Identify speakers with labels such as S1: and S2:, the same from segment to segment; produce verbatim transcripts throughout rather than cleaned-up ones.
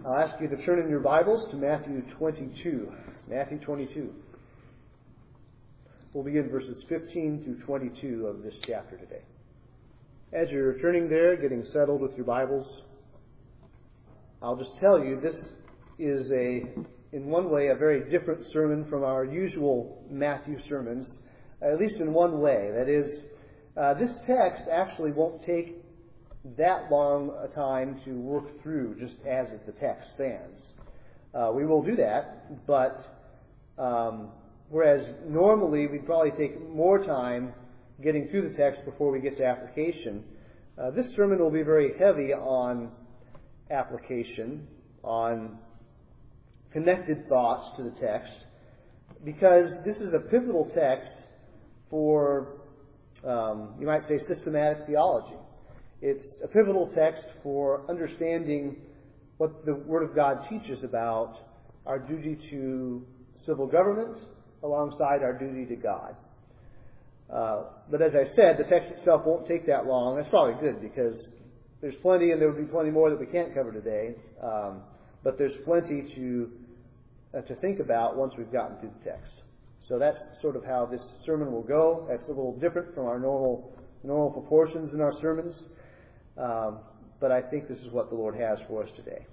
S1: I'll ask you to turn in your Bibles to Matthew twenty-two. Matthew twenty-two. We'll begin verses fifteen through twenty-two of this chapter today. As you're turning there, getting settled with your Bibles, I'll just tell you this is a, in one way, a very different sermon from our usual Matthew sermons, at least in one way. That is, uh, this text actually won't take that long a time to work through just as the text stands. Uh, we will do that, but um, whereas normally we'd probably take more time getting through the text before we get to application, uh, this sermon will be very heavy on application, on connected thoughts to the text, because this is a pivotal text for, um, you might say, systematic theology. It's a pivotal text for understanding what the Word of God teaches about our duty to civil government alongside our duty to God. Uh, but as I said, the text itself won't take that long. That's probably good because there's plenty, and there will be plenty more that we can't cover today. Um, but there's plenty to uh, to think about once we've gotten through the text. So that's sort of how this sermon will go. That's a little different from our normal normal proportions in our sermons. Um, but I think this is what the Lord has for us today.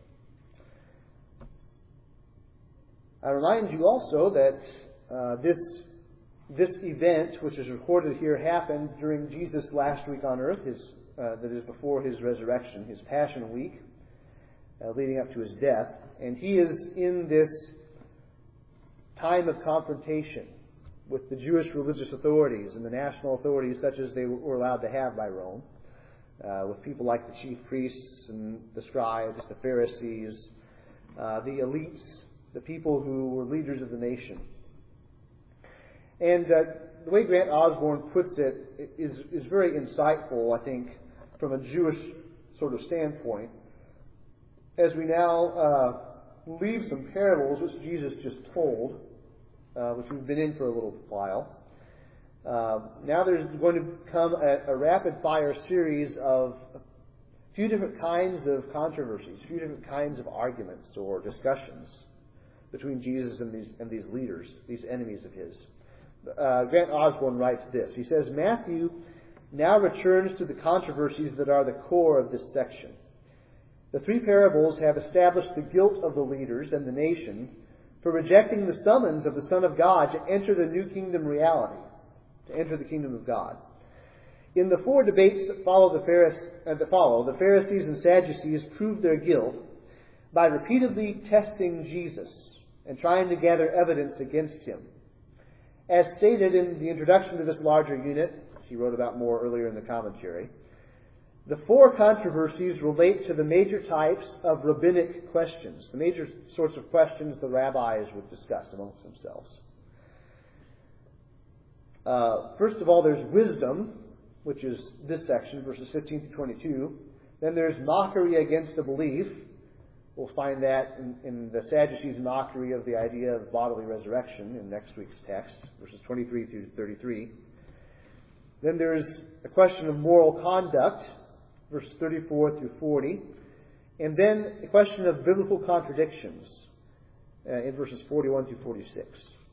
S1: I remind you also that uh, this this event, which is recorded here, happened during Jesus' last week on earth, his, uh, that is before his resurrection, his Passion Week, uh, leading up to his death. And he is in this time of confrontation with the Jewish religious authorities and the national authorities such as they were allowed to have by Rome. Uh, with people like the chief priests and the scribes, the Pharisees, uh, the elites, the people who were leaders of the nation. And uh, the way Grant Osborne puts it is, is very insightful, I think, from a Jewish sort of standpoint. As we now uh, leave some parables which Jesus just told, uh, which we've been in for a little while, Uh, now there's going to come a, a rapid-fire series of a few different kinds of controversies, a few different kinds of arguments or discussions between Jesus and these and these leaders, these enemies of his. Uh, Grant Osborne writes this. He says, Matthew now returns to the controversies that are the core of this section. The three parables have established the guilt of the leaders and the nation for rejecting the summons of the Son of God to enter the new kingdom reality. To enter the kingdom of God. In the four debates that follow, the Pharisees, uh, that follow, the Pharisees and Sadducees prove their guilt by repeatedly testing Jesus and trying to gather evidence against him. As stated in the introduction to this larger unit, he wrote about more earlier in the commentary, the four controversies relate to the major types of rabbinic questions, the major sorts of questions the rabbis would discuss amongst themselves. Uh, first of all, there's wisdom, which is this section, verses fifteen to twenty-two. Then there's mockery against the belief. We'll find that in, in the Sadducees' mockery of the idea of bodily resurrection in next week's text, verses twenty-three through thirty-three. Then there's a question of moral conduct, verses thirty-four through forty. And then a question of biblical contradictions uh, in verses forty-one through forty-six.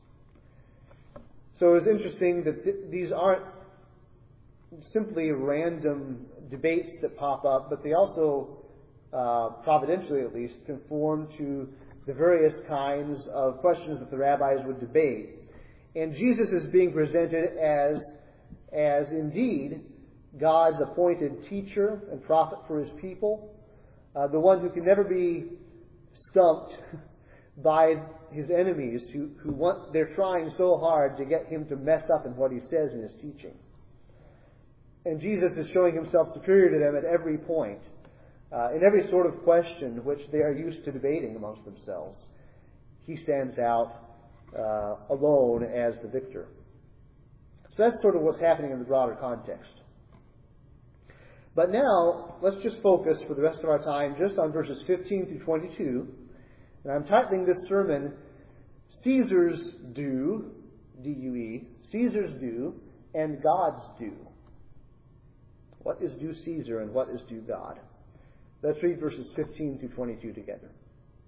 S1: So it's interesting that th- these aren't simply random debates that pop up, but they also, uh, providentially at least, conform to the various kinds of questions that the rabbis would debate. And Jesus is being presented as, as indeed God's appointed teacher and prophet for his people, uh, the one who can never be stumped by his enemies who, who want, they're trying so hard to get him to mess up in what he says in his teaching. And Jesus is showing himself superior to them at every point, uh, in every sort of question which they are used to debating amongst themselves. He stands out uh, alone as the victor. So that's sort of what's happening in the broader context. But now, let's just focus for the rest of our time just on verses fifteen through twenty-two. And I'm titling this sermon, Caesar's Due, D U E, Caesar's Due, and God's Due. What is due Caesar and what is due God? Let's read verses fifteen through twenty-two together.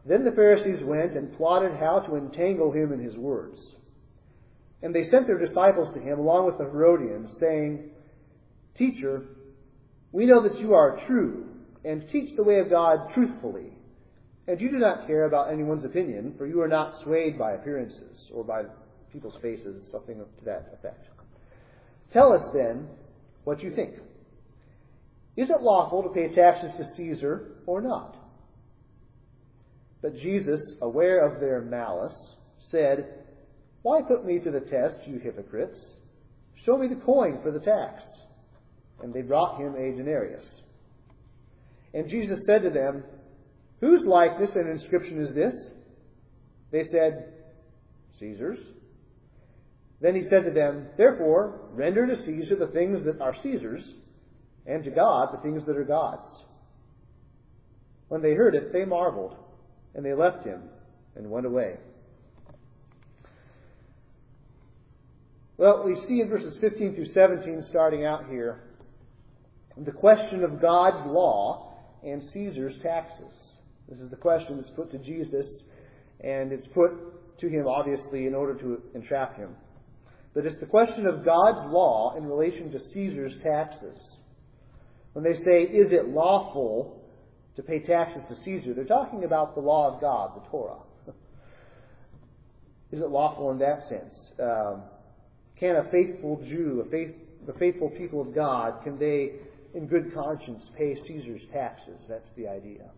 S1: Then the Pharisees went and plotted how to entangle him in his words. And they sent their disciples to him along with the Herodians, saying, Teacher, we know that you are true, and teach the way of God truthfully, and you do not care about anyone's opinion, for you are not swayed by appearances, or by people's faces, something to that effect. Tell us then what you think. Is it lawful to pay taxes to Caesar or not? But Jesus, aware of their malice, said, Why put me to the test, you hypocrites? Show me the coin for the tax. And they brought him a denarius. And Jesus said to them, Whose likeness and inscription is this? They said, Caesar's. Then he said to them, Therefore, render to Caesar the things that are Caesar's, and to God the things that are God's. When they heard it, they marveled, and they left him and went away. Well, we see in verses fifteen through seventeen, starting out here, the question of God's law and Caesar's taxes. This is the question that's put to Jesus, and it's put to him, obviously, in order to entrap him. But it's the question of God's law in relation to Caesar's taxes. When they say, is it lawful to pay taxes to Caesar, they're talking about the law of God, the Torah. Is it lawful in that sense? Um, can a faithful Jew, a faith, the faithful people of God, can they, in good conscience, pay Caesar's taxes? That's the idea.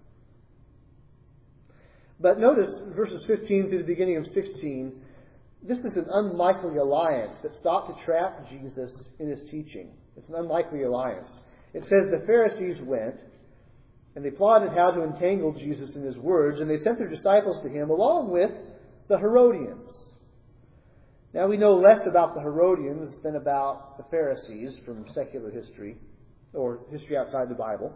S1: But notice verses fifteen through the beginning of sixteen, this is an unlikely alliance that sought to trap Jesus in his teaching. It's an unlikely alliance. It says the Pharisees went, and they plotted how to entangle Jesus in his words, and they sent their disciples to him along with the Herodians. Now we know less about the Herodians than about the Pharisees from secular history, or history outside the Bible.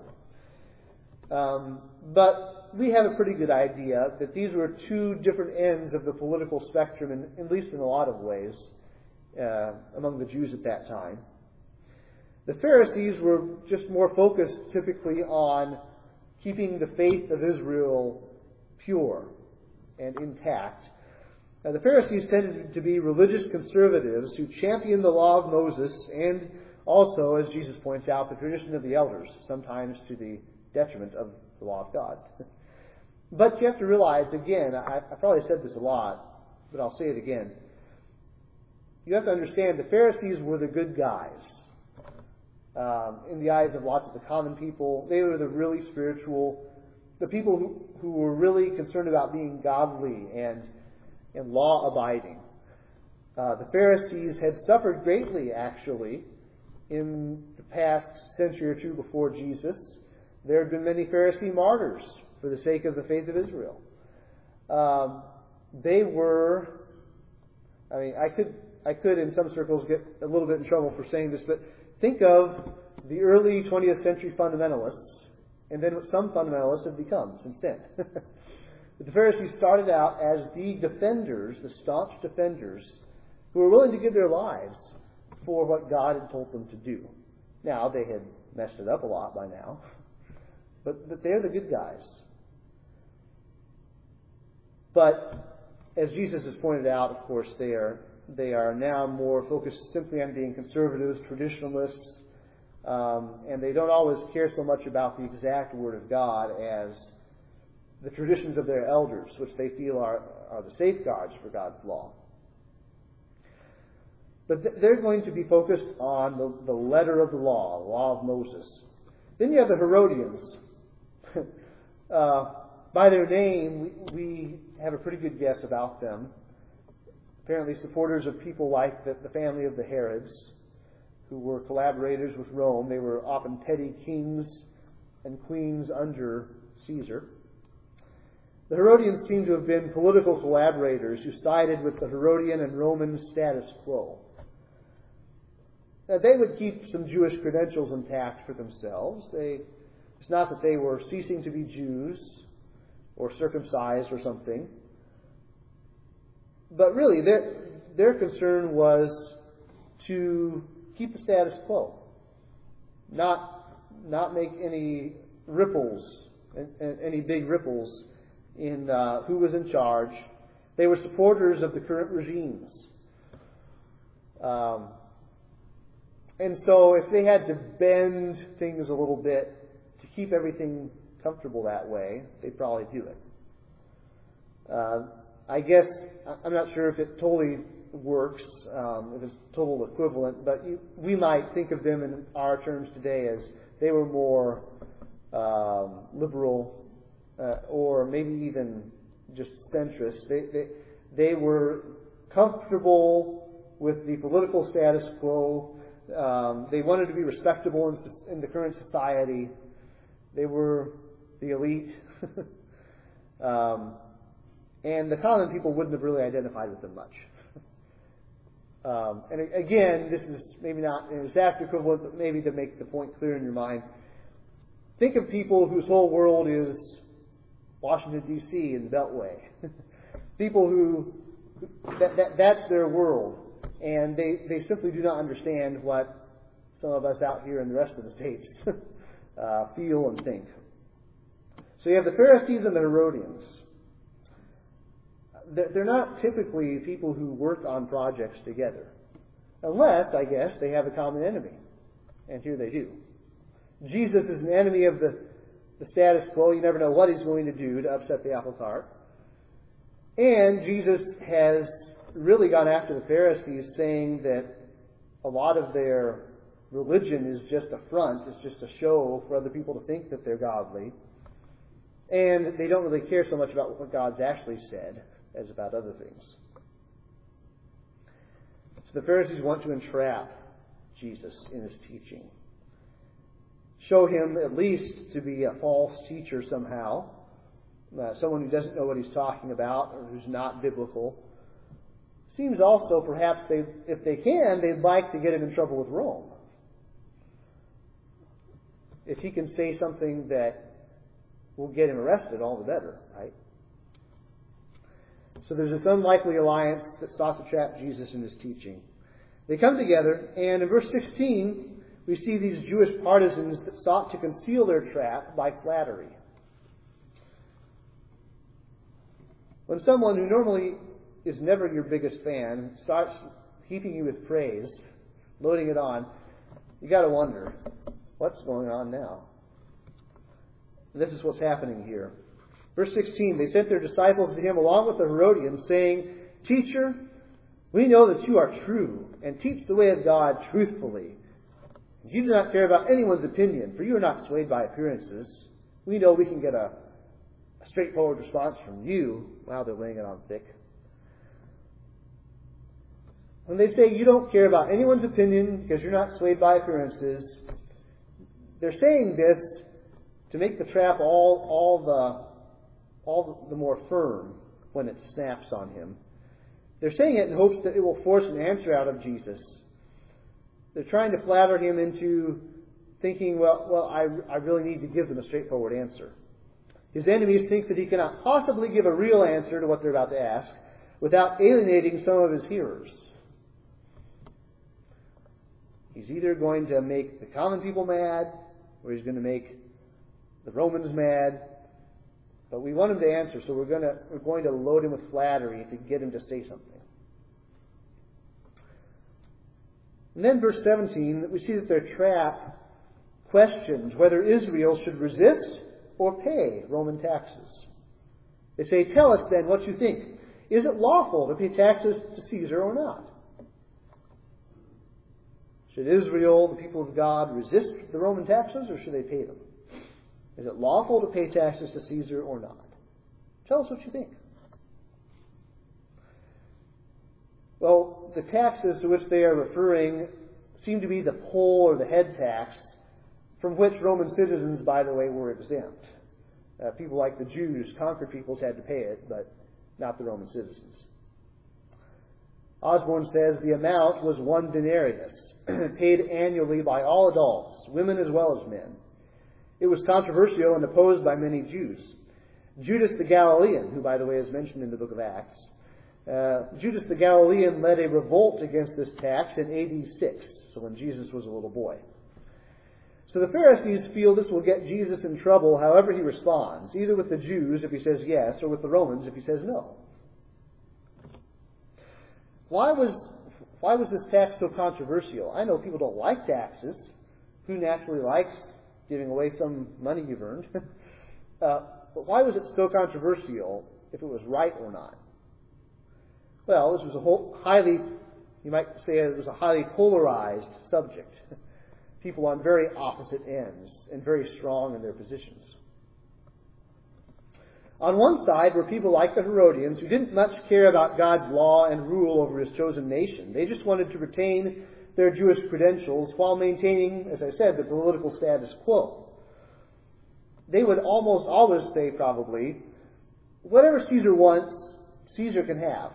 S1: Um, but we have a pretty good idea that these were two different ends of the political spectrum, in, at least in a lot of ways, uh, among the Jews at that time. The Pharisees were just more focused typically on keeping the faith of Israel pure and intact. Now, the Pharisees tended to be religious conservatives who championed the law of Moses and also, as Jesus points out, the tradition of the elders, sometimes to the detriment of the law of God. But you have to realize, again, I, I probably said this a lot, but I'll say it again. You have to understand the Pharisees were the good guys. Um, in the eyes of lots of the common people, they were the really spiritual, the people who, who were really concerned about being godly and, and law-abiding. Uh, the Pharisees had suffered greatly, actually, in the past century or two before Jesus. There had been many Pharisee martyrs for the sake of the faith of Israel. Um, they were, I mean, I could, I could in some circles get a little bit in trouble for saying this, but think of the early twentieth century fundamentalists, and then what some fundamentalists have become since then. The Pharisees started out as the defenders, the staunch defenders, who were willing to give their lives for what God had told them to do. Now, they had messed it up a lot by now, but, but they're the good guys. But, as Jesus has pointed out, of course, they are They are now more focused simply on being conservatives, traditionalists, um, and they don't always care so much about the exact Word of God as the traditions of their elders, which they feel are, are the safeguards for God's law. But th- they're going to be focused on the, the letter of the law, the law of Moses. Then you have the Herodians. uh, by their name, we, we have a pretty good guess about them. Apparently supporters of people like the, the family of the Herods, who were collaborators with Rome. They were often petty kings and queens under Caesar. The Herodians seem to have been political collaborators who sided with the Herodian and Roman status quo. Now, they would keep some Jewish credentials intact for themselves. They, it's not that they were ceasing to be Jews or circumcised or something. But really, their, their concern was to keep the status quo, not, not make any ripples, any big ripples in uh, who was in charge. They were supporters of the current regimes. Um, and so if they had to bend things a little bit to keep everything comfortable that way, they'd probably do it. Uh, I guess, I'm not sure if it totally works, um, if it's total equivalent, but you, we might think of them in our terms today as they were more um, liberal uh, or maybe even just centrist. They, they, they were comfortable with the political status quo. Um, they wanted to be respectable in, in the current society. They were the elite. um, and the common people wouldn't have really identified with them much. Um, and again, this is maybe not an exact equivalent, but maybe to make the point clear in your mind. Think of people whose whole world is Washington, D C and the Beltway. People who, that, that, that's their world. And they, they simply do not understand what some of us out here in the rest of the states uh, feel and think. So you have the Pharisees and the Herodians. They're not typically people who work on projects together. Unless, I guess, they have a common enemy. And here they do. Jesus is an enemy of the, the status quo. You never know what he's going to do to upset the apple cart. And Jesus has really gone after the Pharisees, saying that a lot of their religion is just a front. It's just a show for other people to think that they're godly. And they don't really care so much about what God's actually said as about other things. So the Pharisees want to entrap Jesus in his teaching. Show him at least to be a false teacher somehow. Uh, someone who doesn't know what he's talking about or who's not biblical. Seems also perhaps they, if they can, they'd like to get him in trouble with Rome. If he can say something that will get him arrested, all the better, right? So there's this unlikely alliance that sought to trap Jesus in his teaching. They come together, and in verse sixteen, we see these Jewish partisans that sought to conceal their trap by flattery. When someone who normally is never your biggest fan starts heaping you with praise, loading it on, you got to wonder, what's going on now? And this is what's happening here. Verse sixteen, they sent their disciples to him along with the Herodians, saying, Teacher, we know that you are true and teach the way of God truthfully. You do not care about anyone's opinion, for you are not swayed by appearances. We know we can get a, a straightforward response from you. Wow, they're laying it on thick. When they say you don't care about anyone's opinion because you're not swayed by appearances, they're saying this to make the trap all, all the all the more firm when it snaps on him. They're saying it in hopes that it will force an answer out of Jesus. They're trying to flatter him into thinking, well, well, I, I really need to give them a straightforward answer. His enemies think that he cannot possibly give a real answer to what they're about to ask without alienating some of his hearers. He's either going to make the common people mad, or he's going to make the Romans mad. But we want him to answer, so we're going to we're going to load him with flattery to get him to say something. And then verse seventeen, we see that their trap questions whether Israel should resist or pay Roman taxes. They say, tell us then what you think. Is it lawful to pay taxes to Caesar or not? Should Israel, the people of God, resist the Roman taxes or should they pay them? Is it lawful to pay taxes to Caesar or not? Tell us what you think. Well, the taxes to which they are referring seem to be the poll or the head tax, from which Roman citizens, by the way, were exempt. Uh, people like the Jews, conquered peoples, had to pay it, but not the Roman citizens. Osborne says the amount was one denarius, paid annually by all adults, women as well as men. It was controversial and opposed by many Jews. Judas the Galilean, who, by the way, is mentioned in the book of Acts, uh, Judas the Galilean led a revolt against this tax in A D six, so when Jesus was a little boy. So the Pharisees feel this will get Jesus in trouble however he responds, either with the Jews if he says yes, or with the Romans if he says no. Why was, why was this tax so controversial? I know people don't like taxes. Who naturally likes giving away some money you've earned? uh, but why was it so controversial if it was right or not? Well, this was a whole, highly, you might say it was a highly polarized subject. People on very opposite ends and very strong in their positions. On one side were people like the Herodians who didn't much care about God's law and rule over his chosen nation. They just wanted to retain their Jewish credentials while maintaining, as I said, the political status quo. They would almost always say, probably, whatever Caesar wants, Caesar can have.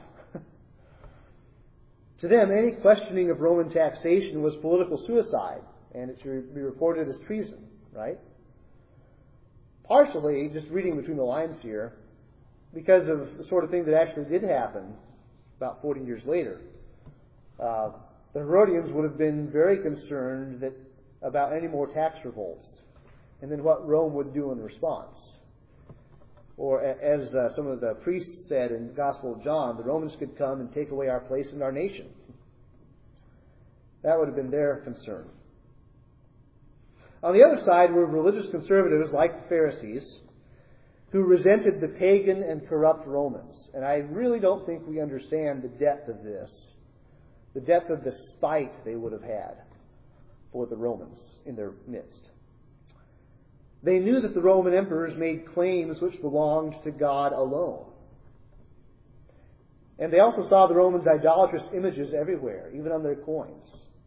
S1: To them, any questioning of Roman taxation was political suicide, and it should be reported as treason, right? Partially, just reading between the lines here, because of the sort of thing that actually did happen about forty years later. Uh, the Herodians would have been very concerned that about any more tax revolts, and then what Rome would do in response. Or as uh, some of the priests said in the Gospel of John, the Romans could come and take away our place in our nation. That would have been their concern. On the other side were religious conservatives like the Pharisees who resented the pagan and corrupt Romans. And I really don't think we understand the depth of this, the depth of the spite they would have had for the Romans in their midst. They knew that the Roman emperors made claims which belonged to God alone. And they also saw the Romans' idolatrous images everywhere, even on their coins.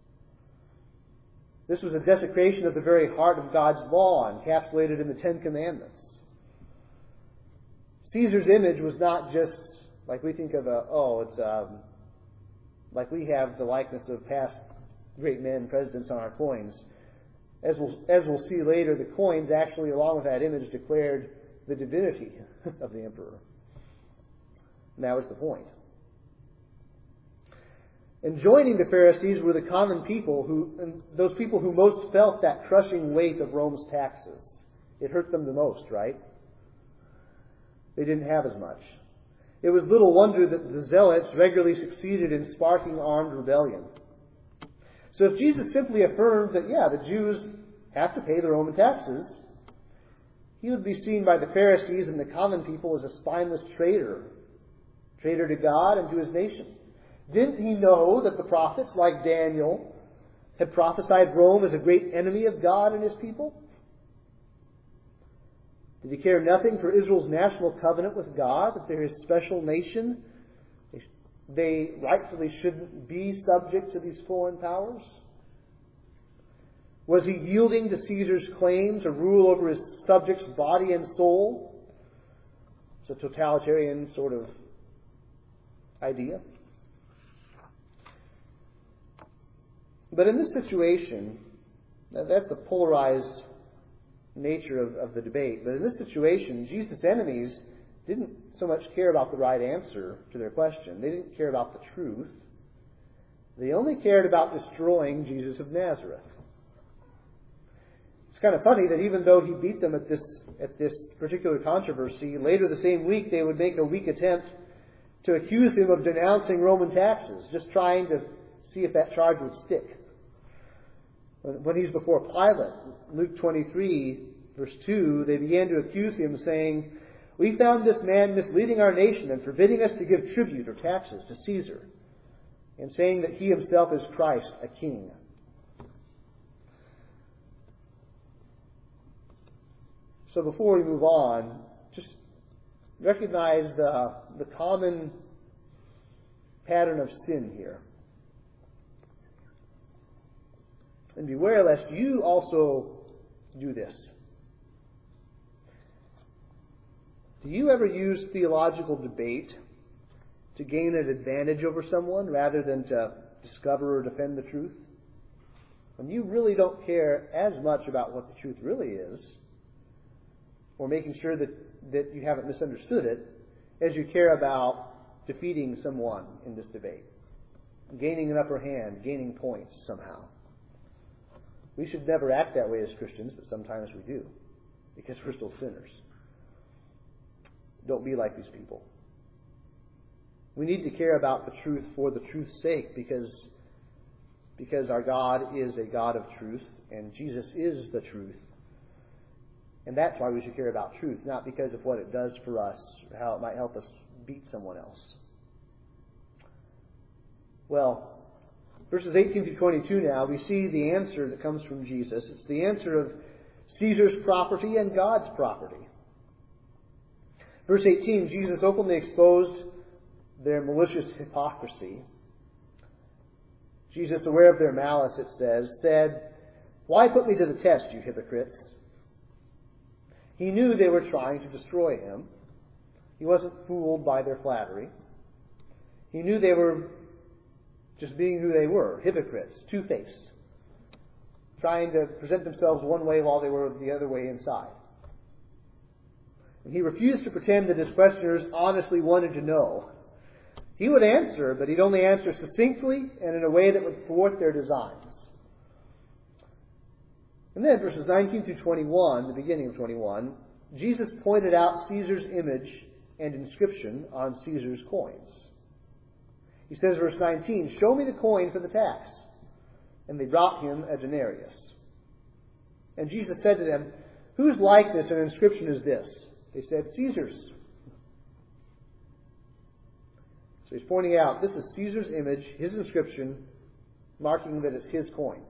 S1: This was a desecration of the very heart of God's law, encapsulated in the Ten Commandments. Caesar's image was not just like we think of a, oh, it's um, like we have the likeness of past great men, presidents on our coins. As we'll, as we'll see later, the coins actually, along with that image, declared the divinity of the emperor. And that was the point. And joining the Pharisees were the common people, who, and those people who most felt that crushing weight of Rome's taxes. It hurt them the most, right? They didn't have as much. It was little wonder that the Zealots regularly succeeded in sparking armed rebellion. So if Jesus simply affirmed that, yeah, the Jews have to pay the Roman taxes, he would be seen by the Pharisees and the common people as a spineless traitor, traitor to God and to his nation. Didn't he know that the prophets, like Daniel, had prophesied Rome as a great enemy of God and his people? Did he care nothing for Israel's national covenant with God, that they're his special nation? They, they rightfully shouldn't be subject to these foreign powers? Was he yielding to Caesar's claim to rule over his subjects' body and soul? It's a totalitarian sort of idea. But in this situation, that's the polarized nature of, of the debate, but in this situation, Jesus' enemies didn't so much care about the right answer to their question. They didn't care about the truth. They only cared about destroying Jesus of Nazareth. It's kind of funny that even though he beat them at this, at this particular controversy, later the same week they would make a weak attempt to accuse him of denouncing Roman taxes, just trying to see if that charge would stick. When he's before Pilate, Luke twenty-three, verse two, they began to accuse him, saying, "We found this man misleading our nation and forbidding us to give tribute or taxes to Caesar, and saying that he himself is Christ, a king." So before we move on, just recognize the, the common pattern of sin here. And beware lest you also do this. Do you ever use theological debate to gain an advantage over someone rather than to discover or defend the truth? When you really don't care as much about what the truth really is, or making sure that, that you haven't misunderstood it, as you care about defeating someone in this debate, gaining an upper hand, gaining points somehow. We should never act that way as Christians, but sometimes we do, because we're still sinners. Don't be like these people. We need to care about the truth for the truth's sake, because, because our God is a God of truth, and Jesus is the truth. And that's why we should care about truth, not because of what it does for us, or how it might help us beat someone else. Well, verses eighteen through twenty-two now, we see the answer that comes from Jesus. It's the answer of Caesar's property and God's property. Verse eighteen, Jesus openly exposed their malicious hypocrisy. Jesus, aware of their malice, it says, said, "Why put me to the test, you hypocrites?" He knew they were trying to destroy him. He wasn't fooled by their flattery. He knew they were just being who they were, hypocrites, two-faced, trying to present themselves one way while they were the other way inside. And he refused to pretend that his questioners honestly wanted to know. He would answer, but he'd only answer succinctly and in a way that would thwart their designs. And then verses nineteen through twenty-one, the beginning of twenty-one, Jesus pointed out Caesar's image and inscription on Caesar's coins. He says, verse nineteen, "Show me the coin for the tax." And they brought him a denarius. And Jesus said to them, "Whose likeness and inscription is this?" They said, "Caesar's." So he's pointing out, this is Caesar's image, his inscription, marking that it's his coin.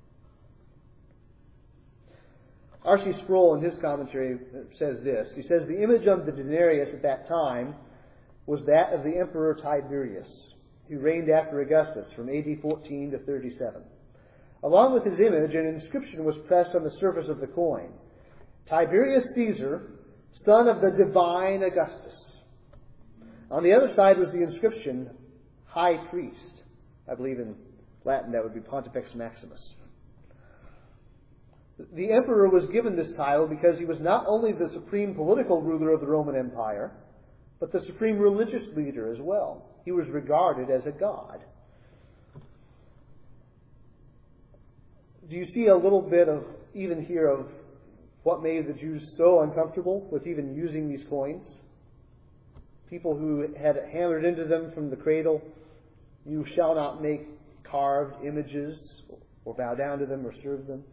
S1: R C Sproul, in his commentary, says this. He says, the image of the denarius at that time was that of the Emperor Tiberius, who reigned after Augustus from A D fourteen to thirty-seven. Along with his image, an inscription was pressed on the surface of the coin. "Tiberius Caesar, son of the divine Augustus." On the other side was the inscription, "High Priest." I believe in Latin that would be Pontifex Maximus. The emperor was given this title because he was not only the supreme political ruler of the Roman Empire, but the supreme religious leader as well. He was regarded as a god. Do you see a little bit of, even here, of what made the Jews so uncomfortable with even using these coins? People who had hammered into them from the cradle, "You shall not make carved images or bow down to them or serve them."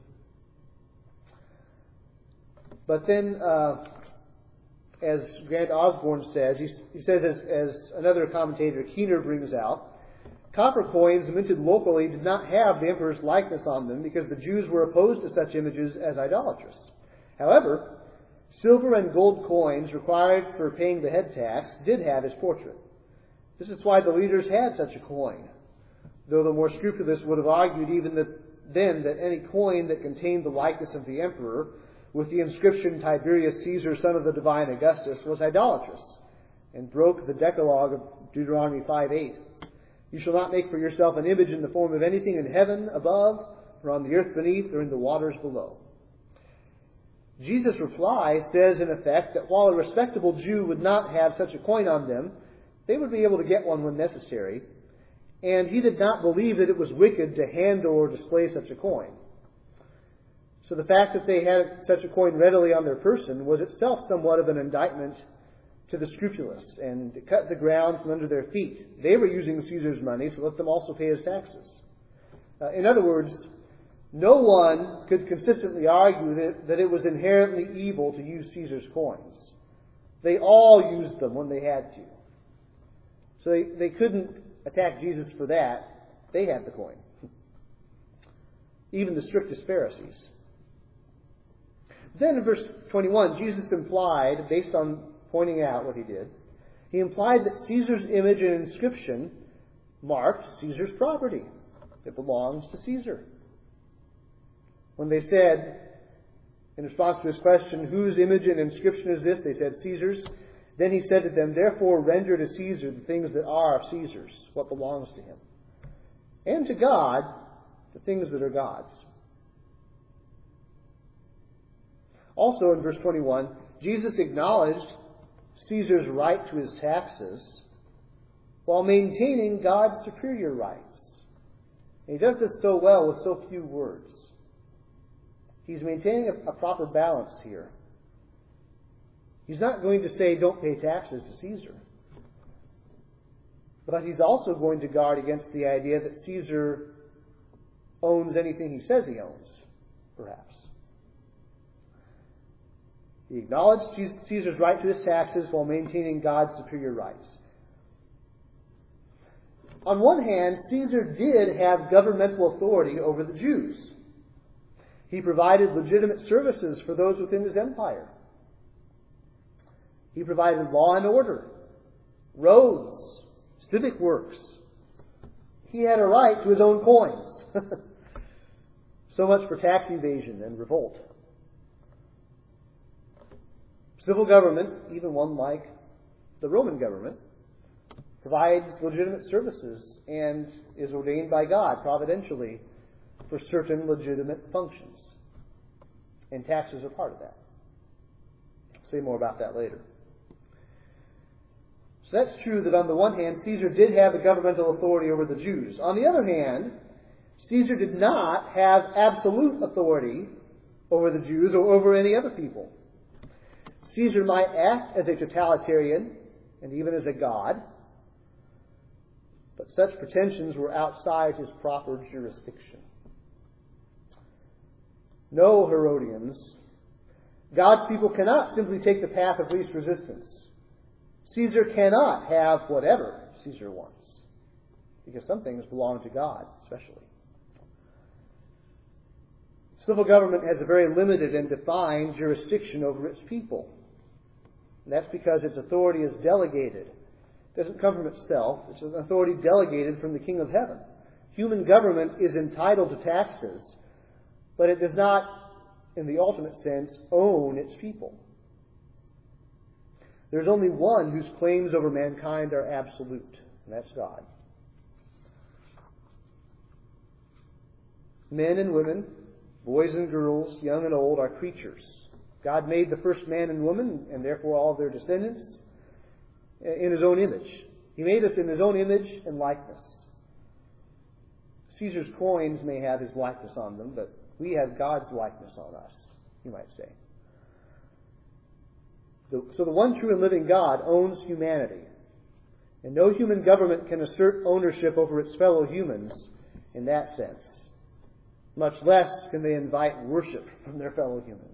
S1: But then, uh, as Grant Osborne says, he, he says, as, as another commentator, Keener, brings out, copper coins minted locally did not have the emperor's likeness on them because the Jews were opposed to such images as idolatrous. However, silver and gold coins required for paying the head tax did have his portrait. This is why the leaders had such a coin, though the more scrupulous would have argued even that, then that any coin that contained the likeness of the emperor with the inscription "Tiberius Caesar, son of the divine Augustus" was idolatrous and broke the Decalogue of Deuteronomy five eight. "You shall not make for yourself an image in the form of anything in heaven above, or on the earth beneath, or in the waters below." Jesus' reply says, in effect, that while a respectable Jew would not have such a coin on them, they would be able to get one when necessary, and he did not believe that it was wicked to handle or display such a coin. So the fact that they had such a coin readily on their person was itself somewhat of an indictment to the scrupulous, and it cut the ground from under their feet. They were using Caesar's money, so let them also pay his taxes. Uh, in other words, no one could consistently argue that, that it was inherently evil to use Caesar's coins. They all used them when they had to. So they, they couldn't attack Jesus for that. They had the coin. Even the strictest Pharisees. Then in verse twenty-one, Jesus implied, based on pointing out what he did, he implied that Caesar's image and inscription marked Caesar's property. It belongs to Caesar. When they said, in response to his question, "Whose image and inscription is this?" they said, "Caesar's." Then he said to them, "Therefore render to Caesar the things that are Caesar's," what belongs to him, "and to God the things that are God's." Also in verse twenty-one, Jesus acknowledged Caesar's right to his taxes while maintaining God's superior rights. And he does this so well with so few words. he's maintaining a, a proper balance here. He's not going to say, don't pay taxes to Caesar. But he's also going to guard against the idea that Caesar owns anything he says he owns, perhaps. He acknowledged Caesar's right to his taxes while maintaining God's superior rights. On one hand, Caesar did have governmental authority over the Jews. He provided legitimate services for those within his empire. He provided law and order, roads, civic works. He had a right to his own coins. So much for tax evasion and revolt. Civil government, even one like the Roman government, provides legitimate services and is ordained by God providentially for certain legitimate functions. And taxes are part of that. I'll say more about that later. So that's true that on the one hand, Caesar did have the governmental authority over the Jews. On the other hand, Caesar did not have absolute authority over the Jews or over any other people. Caesar might act as a totalitarian and even as a god, but such pretensions were outside his proper jurisdiction. No, Herodians, God's people cannot simply take the path of least resistance. Caesar cannot have whatever Caesar wants, because some things belong to God, especially. Civil government has a very limited and defined jurisdiction over its people. And that's because its authority is delegated. It doesn't come from itself. It's an authority delegated from the King of Heaven. Human government is entitled to taxes, but it does not, in the ultimate sense, own its people. There's only one whose claims over mankind are absolute, and that's God. Men and women, boys and girls, young and old, are creatures. God made the first man and woman, and therefore all of their descendants, in His own image. He made us in His own image and likeness. Caesar's coins may have his likeness on them, but we have God's likeness on us, you might say. So the one true and living God owns humanity. And no human government can assert ownership over its fellow humans in that sense. Much less can they invite worship from their fellow humans.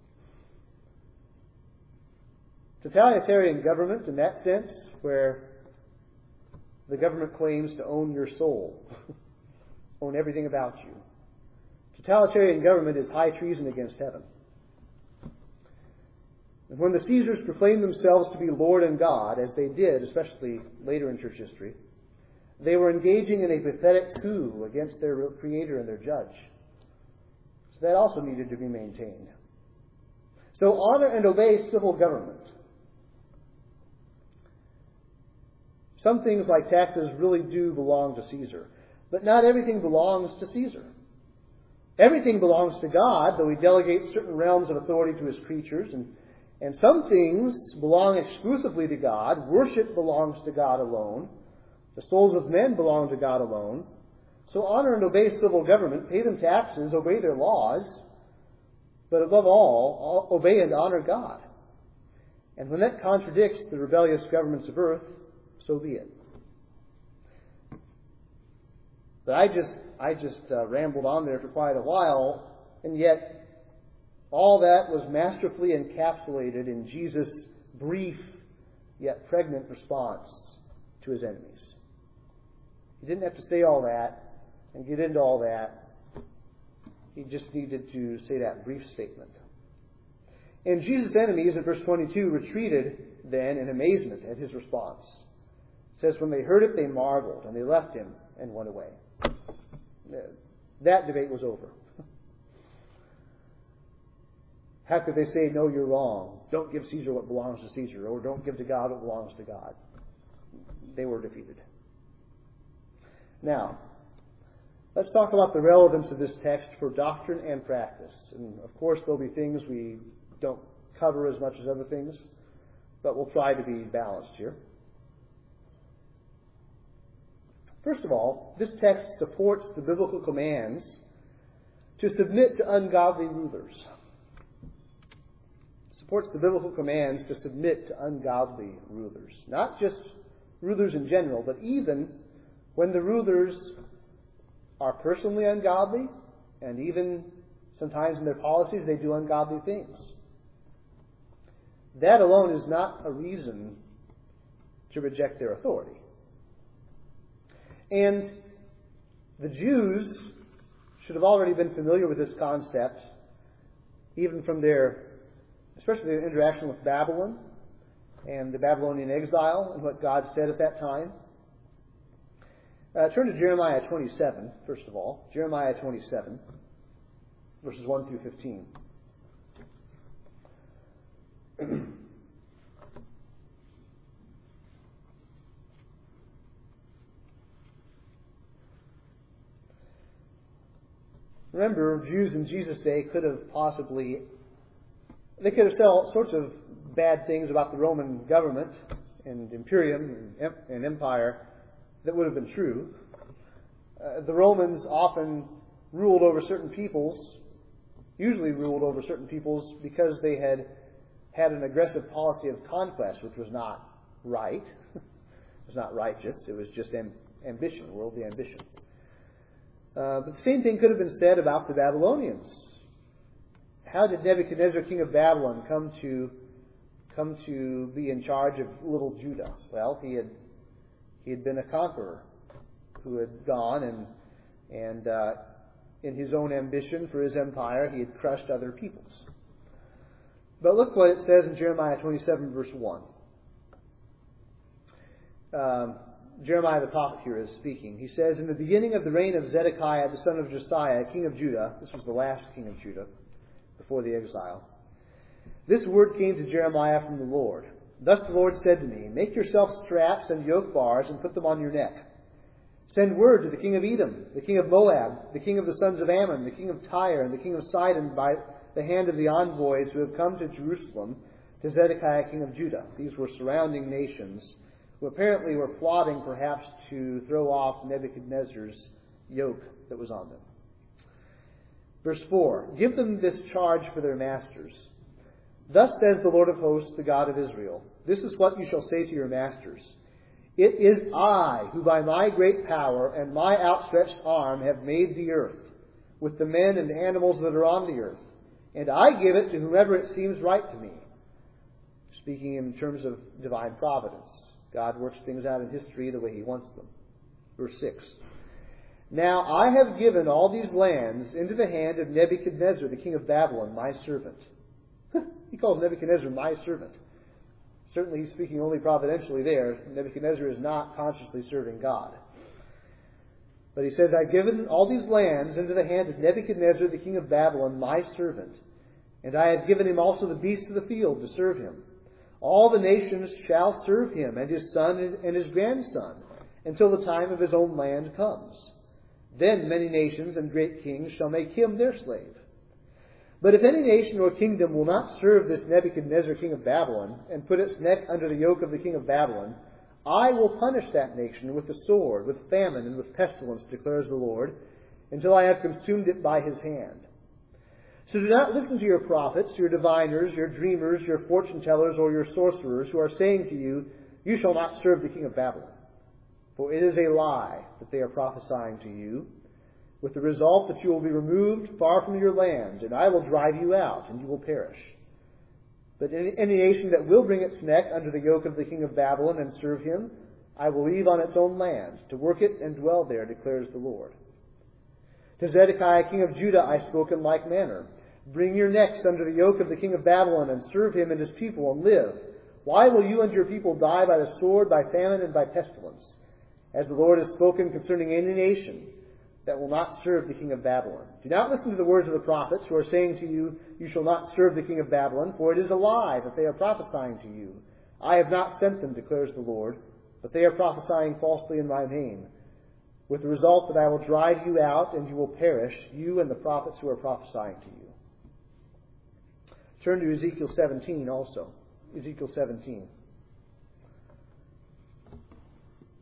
S1: Totalitarian government, in that sense, where the government claims to own your soul, own everything about you. Totalitarian government is high treason against heaven. And when the Caesars proclaimed themselves to be Lord and God, as they did, especially later in church history, they were engaging in a pathetic coup against their creator and their judge. So that also needed to be maintained. So honor and obey civil government. Some things like taxes really do belong to Caesar. But not everything belongs to Caesar. Everything belongs to God, though He delegates certain realms of authority to His creatures. And, and some things belong exclusively to God. Worship belongs to God alone. The souls of men belong to God alone. So honor and obey civil government, pay them taxes, obey their laws, but above all, obey and honor God. And when that contradicts the rebellious governments of earth, so be it. But I just I just uh, rambled on there for quite a while, and yet all that was masterfully encapsulated in Jesus' brief yet pregnant response to His enemies. He didn't have to say all that and get into all that. He just needed to say that brief statement. And Jesus' enemies, in verse twenty-two, retreated then in amazement at His response. It says, when they heard it, they marveled, and they left Him and went away. That debate was over. How could they say, no, you're wrong. Don't give Caesar what belongs to Caesar, or don't give to God what belongs to God. They were defeated. Now, let's talk about the relevance of this text for doctrine and practice. And of course, there'll be things we don't cover as much as other things, but we'll try to be balanced here. First of all, this text supports the biblical commands to submit to ungodly rulers. It supports the biblical commands to submit to ungodly rulers. Not just rulers in general, but even when the rulers are personally ungodly, and even sometimes in their policies they do ungodly things. That alone is not a reason to reject their authority. And the Jews should have already been familiar with this concept, even from their, especially their interaction with Babylon and the Babylonian exile and what God said at that time. Uh, turn to Jeremiah twenty-seven, first of all. Jeremiah twenty-seven, verses one through fifteen. Remember, Jews in Jesus' day could have possibly, they could have said all sorts of bad things about the Roman government and imperium and empire that would have been true. Uh, the Romans often ruled over certain peoples, usually ruled over certain peoples because they had had an aggressive policy of conquest, which was not right. It was not righteous. It was just am- ambition, worldly ambition. Uh, but the same thing could have been said about the Babylonians. How did Nebuchadnezzar, king of Babylon, come to come to be in charge of little Judah? Well, he had he had been a conqueror who had gone and and uh, in his own ambition for his empire, he had crushed other peoples. But look what it says in Jeremiah twenty-seven, verse one. Um, Jeremiah the prophet here is speaking. He says, in the beginning of the reign of Zedekiah, the son of Josiah, king of Judah, this was the last king of Judah before the exile, this word came to Jeremiah from the Lord. Thus the Lord said to me, make yourself straps and yoke bars and put them on your neck. Send word to the king of Edom, the king of Moab, the king of the sons of Ammon, the king of Tyre, and the king of Sidon by the hand of the envoys who have come to Jerusalem, to Zedekiah, king of Judah. These were surrounding nations who apparently were plotting perhaps to throw off Nebuchadnezzar's yoke that was on them. Verse four, give them this charge for their masters. Thus says the Lord of hosts, the God of Israel, this is what you shall say to your masters. It is I who by my great power and my outstretched arm have made the earth, with the men and animals that are on the earth, and I give it to whomever it seems right to me. Speaking in terms of divine providence. God works things out in history the way He wants them. Verse six. Now I have given all these lands into the hand of Nebuchadnezzar, the king of Babylon, my servant. He calls Nebuchadnezzar my servant. Certainly he's speaking only providentially there. Nebuchadnezzar is not consciously serving God. But he says, I've given all these lands into the hand of Nebuchadnezzar, the king of Babylon, my servant. And I have given him also the beasts of the field to serve him. All the nations shall serve him, and his son and his grandson, until the time of his own land comes. Then many nations and great kings shall make him their slave. But if any nation or kingdom will not serve this Nebuchadnezzar, king of Babylon, and put its neck under the yoke of the king of Babylon, I will punish that nation with the sword, with famine, and with pestilence, declares the Lord, until I have consumed it by his hand. So do not listen to your prophets, your diviners, your dreamers, your fortune tellers, or your sorcerers, who are saying to you, you shall not serve the king of Babylon. For it is a lie that they are prophesying to you, with the result that you will be removed far from your land, and I will drive you out, and you will perish. But any, any nation that will bring its neck under the yoke of the king of Babylon and serve him, I will leave on its own land, to work it and dwell there, declares the Lord. To Zedekiah, king of Judah, I spoke in like manner. Bring your necks under the yoke of the king of Babylon, and serve him and his people, and live. Why will you and your people die by the sword, by famine, and by pestilence? As the Lord has spoken concerning any nation that will not serve the king of Babylon. Do not listen to the words of the prophets who are saying to you, you shall not serve the king of Babylon, for it is a lie that they are prophesying to you. I have not sent them, declares the Lord, but they are prophesying falsely in my name, with the result that I will drive you out, and you will perish, you and the prophets who are prophesying to you. Turn to Ezekiel seventeen also. Ezekiel seventeen.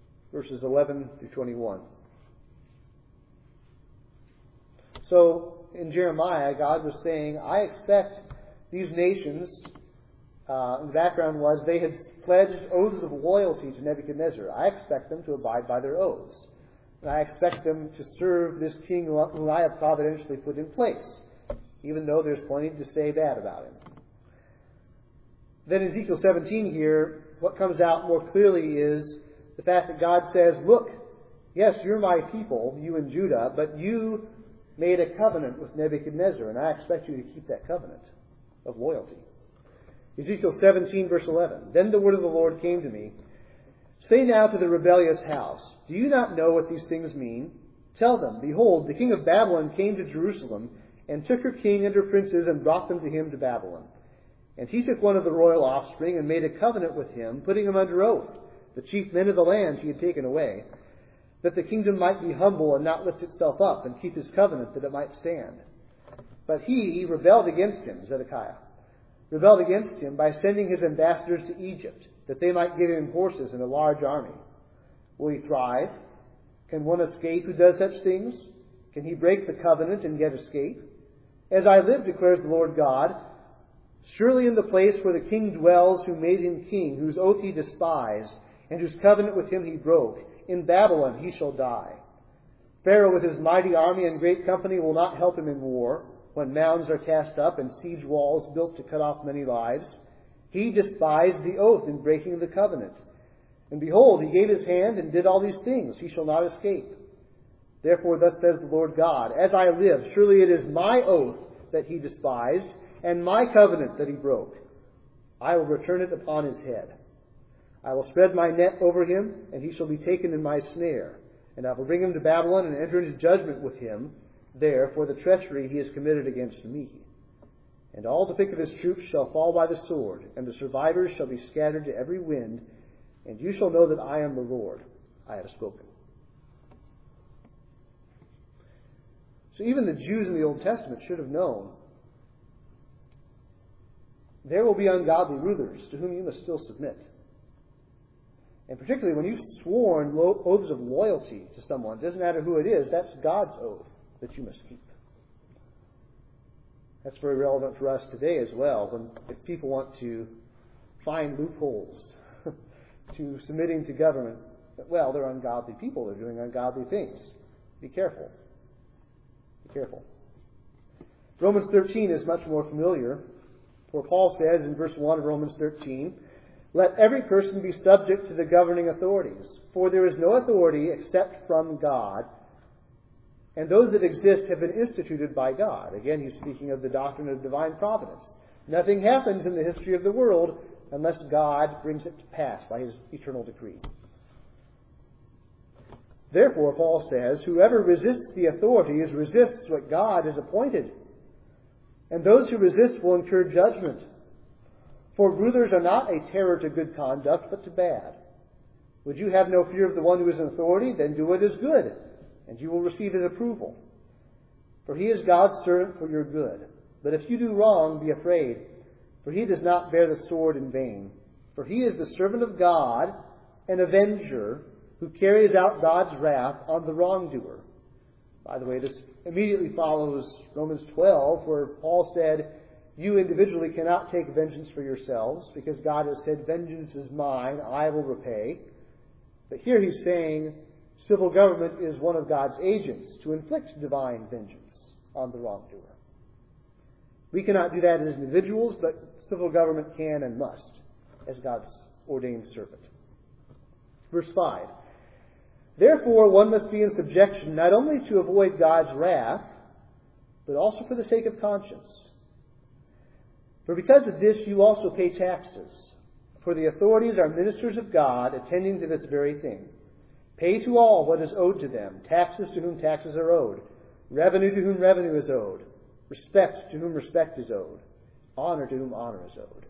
S1: Verses eleven through twenty-one. So, in Jeremiah, God was saying, I expect these nations, uh, the background was they had pledged oaths of loyalty to Nebuchadnezzar. I expect them to abide by their oaths. And I expect them to serve this king whom I have providentially put in place, even though there's plenty to say bad about him. Then in Ezekiel seventeen here, what comes out more clearly is the fact that God says, look, yes, you're my people, you and Judah, but you made a covenant with Nebuchadnezzar, and I expect you to keep that covenant of loyalty. Ezekiel seventeen, verse eleven. Then the word of the Lord came to me. Say now to the rebellious house, do you not know what these things mean? Tell them, behold, the king of Babylon came to Jerusalem, and took her king and her princes, and brought them to him to Babylon. And he took one of the royal offspring, and made a covenant with him, putting him under oath, the chief men of the land he had taken away, that the kingdom might be humble and not lift itself up, and keep his covenant that it might stand. But he rebelled against him, Zedekiah, rebelled against him by sending his ambassadors to Egypt, that they might give him horses and a large army. Will he thrive? Can one escape who does such things? Can he break the covenant and yet escape? As I live, declares the Lord God, surely in the place where the king dwells who made him king, whose oath he despised, and whose covenant with him he broke, in Babylon he shall die. Pharaoh with his mighty army and great company will not help him in war, when mounds are cast up and siege walls built to cut off many lives. He despised the oath in breaking the covenant. And behold, he gave his hand and did all these things. He shall not escape. Therefore thus says the Lord God, as I live, surely it is my oath that he despised, and my covenant that he broke. I will return it upon his head. I will spread my net over him, and he shall be taken in my snare. And I will bring him to Babylon and enter into judgment with him there for the treachery he has committed against me. And all the pick of his troops shall fall by the sword, and the survivors shall be scattered to every wind, and you shall know that I am the Lord. I have spoken. So even the Jews in the Old Testament should have known there will be ungodly rulers to whom you must still submit. And particularly when you've sworn lo- oaths of loyalty to someone, it doesn't matter who it is, that's God's oath that you must keep. That's very relevant for us today as well, when if people want to find loopholes to submitting to government. Well, they're ungodly people. They're doing ungodly things. Be careful. Be careful. Romans thirteen is much more familiar, for Paul says in verse one of Romans thirteen, let every person be subject to the governing authorities, for there is no authority except from God, and those that exist have been instituted by God. Again, he's speaking of the doctrine of divine providence. Nothing happens in the history of the world unless God brings it to pass by his eternal decree. Therefore, Paul says, whoever resists the authorities resists what God has appointed, and those who resist will incur judgment. For rulers are not a terror to good conduct, but to bad. Would you have no fear of the one who is in authority? Then do what is good, and you will receive his approval. For he is God's servant for your good. But if you do wrong, be afraid, for he does not bear the sword in vain. For he is the servant of God, an avenger, who carries out God's wrath on the wrongdoer. By the way, this immediately follows Romans twelve, where Paul said, you individually cannot take vengeance for yourselves, because God has said, vengeance is mine, I will repay. But here he's saying civil government is one of God's agents to inflict divine vengeance on the wrongdoer. We cannot do that as individuals, but civil government can and must, as God's ordained servant. Verse five. Therefore, one must be in subjection not only to avoid God's wrath, but also for the sake of conscience. For because of this you also pay taxes. For the authorities are ministers of God, attending to this very thing. Pay to all what is owed to them, taxes to whom taxes are owed, revenue to whom revenue is owed, respect to whom respect is owed, honor to whom honor is owed.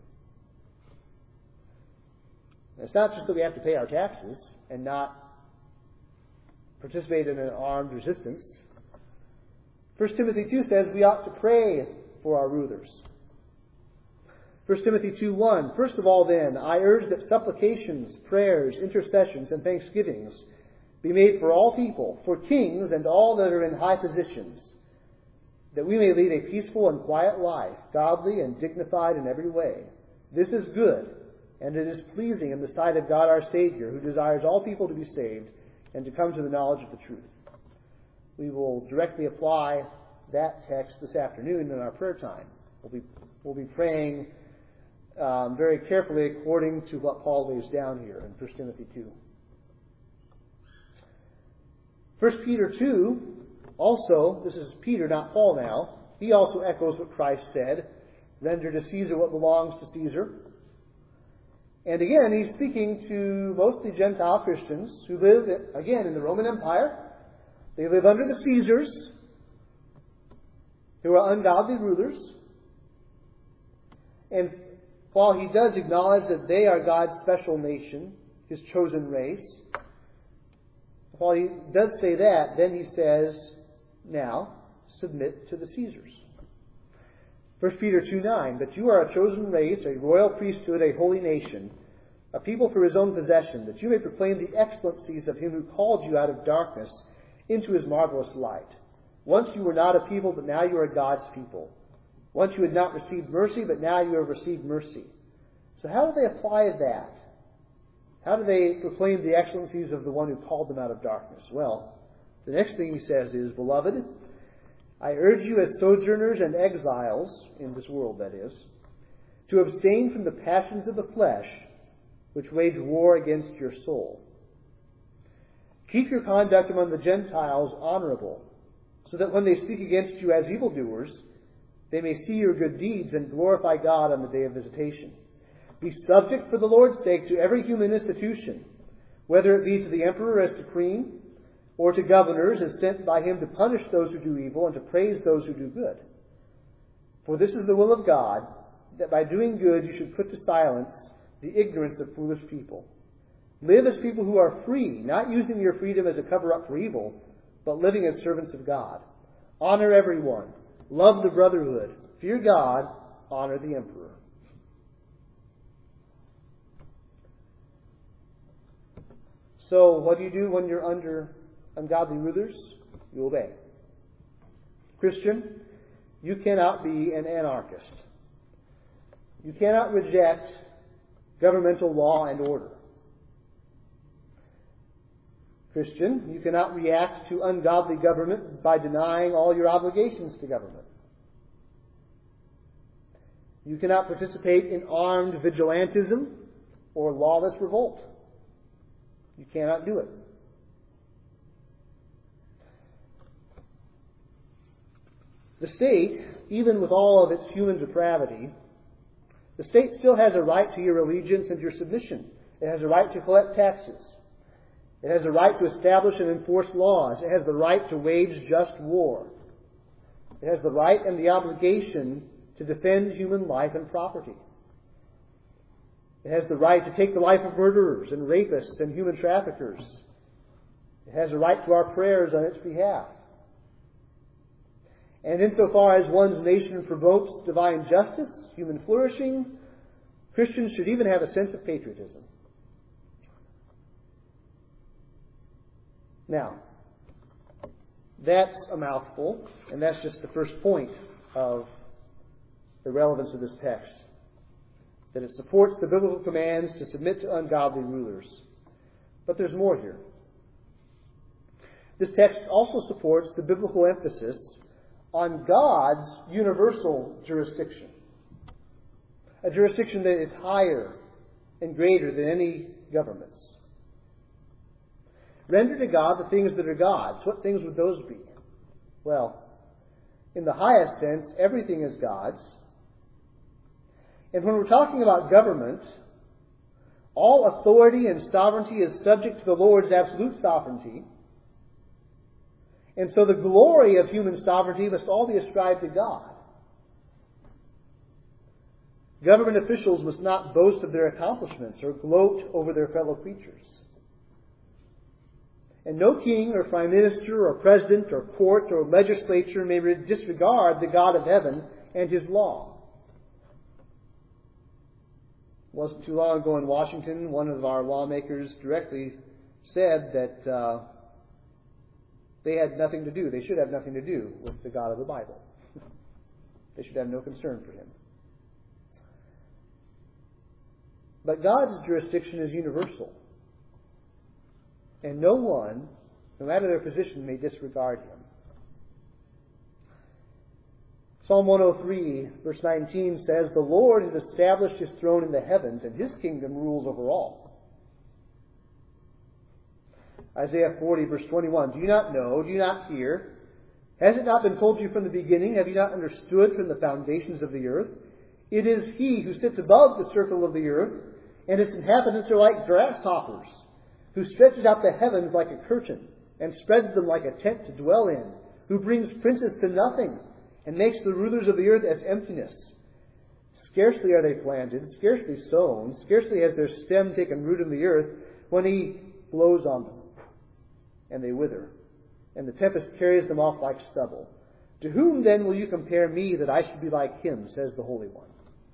S1: And it's not just that we have to pay our taxes and not participate in an armed resistance. First Timothy two says we ought to pray for our rulers. First Timothy two one, first of all then, I urge that supplications, prayers, intercessions, and thanksgivings be made for all people, for kings and all that are in high positions, that we may lead a peaceful and quiet life, godly and dignified in every way. This is good, and it is pleasing in the sight of God our Savior, who desires all people to be saved and to come to the knowledge of the truth. We will directly apply that text this afternoon in our prayer time. We'll be, we'll be praying um, very carefully according to what Paul lays down here in First Timothy two. First Peter two, also, this is Peter, not Paul now, he also echoes what Christ said, render to Caesar what belongs to Caesar. And again, he's speaking to mostly Gentile Christians who live, again, in the Roman Empire. They live under the Caesars, who are ungodly rulers. And while he does acknowledge that they are God's special nation, His chosen race, while he does say that, then he says, now, submit to the Caesars. First Peter two nine, but you are a chosen race, a royal priesthood, a holy nation, a people for His own possession, that you may proclaim the excellencies of Him who called you out of darkness into His marvelous light. Once you were not a people, but now you are God's people. Once you had not received mercy, but now you have received mercy. So how do they apply that? How do they proclaim the excellencies of the one who called them out of darkness? Well, the next thing he says is, Beloved, I urge you as sojourners and exiles, in this world that is, to abstain from the passions of the flesh, which wage war against your soul. Keep your conduct among the Gentiles honorable, so that when they speak against you as evildoers, they may see your good deeds and glorify God on the day of visitation. Be subject for the Lord's sake to every human institution, whether it be to the emperor as supreme, or to governors as sent by him to punish those who do evil and to praise those who do good. For this is the will of God, that by doing good you should put to silence the ignorance of foolish people. Live as people who are free, not using your freedom as a cover-up for evil, but living as servants of God. Honor everyone. Love the brotherhood. Fear God. Honor the emperor. So, what do you do when you're under ungodly rulers? You obey. Christian, you cannot be an anarchist. You cannot reject governmental law and order. Christian, you cannot react to ungodly government by denying all your obligations to government. You cannot participate in armed vigilantism or lawless revolt. You cannot do it. The state, even with all of its human depravity, the state still has a right to your allegiance and your submission. It has a right to collect taxes. It has a right to establish and enforce laws. It has the right to wage just war. It has the right and the obligation to defend human life and property. It has the right to take the life of murderers and rapists and human traffickers. It has a right to our prayers on its behalf. And insofar as one's nation promotes divine justice, human flourishing, Christians should even have a sense of patriotism. Now, that's a mouthful, and that's just the first point of the relevance of this text. That it supports the biblical commands to submit to ungodly rulers. But there's more here. This text also supports the biblical emphasis on God's universal jurisdiction. A jurisdiction that is higher and greater than any government's. Render to God the things that are God's. What things would those be? Well, in the highest sense, everything is God's. And when we're talking about government, all authority and sovereignty is subject to the Lord's absolute sovereignty. And so the glory of human sovereignty must all be ascribed to God. Government officials must not boast of their accomplishments or gloat over their fellow creatures. And no king or prime minister or president or court or legislature may disregard the God of heaven and His law. It wasn't too long ago in Washington, one of our lawmakers directly said that uh, they had nothing to do, they should have nothing to do with the God of the Bible. They should have no concern for him. But God's jurisdiction is universal. And no one, no matter their position, may disregard him. Psalm one oh three, verse nineteen says, "The Lord has established his throne in the heavens, and his kingdom rules over all." Isaiah forty, verse twenty-one, "Do you not know? Do you not hear? Has it not been told you from the beginning? Have you not understood from the foundations of the earth? It is he who sits above the circle of the earth, and its inhabitants are like grasshoppers, who stretches out the heavens like a curtain, and spreads them like a tent to dwell in, who brings princes to nothing, and makes the rulers of the earth as emptiness. Scarcely are they planted, scarcely sown, scarcely has their stem taken root in the earth, when he blows on them, and they wither, and the tempest carries them off like stubble. To whom then will you compare me, that I should be like him, says the Holy One?"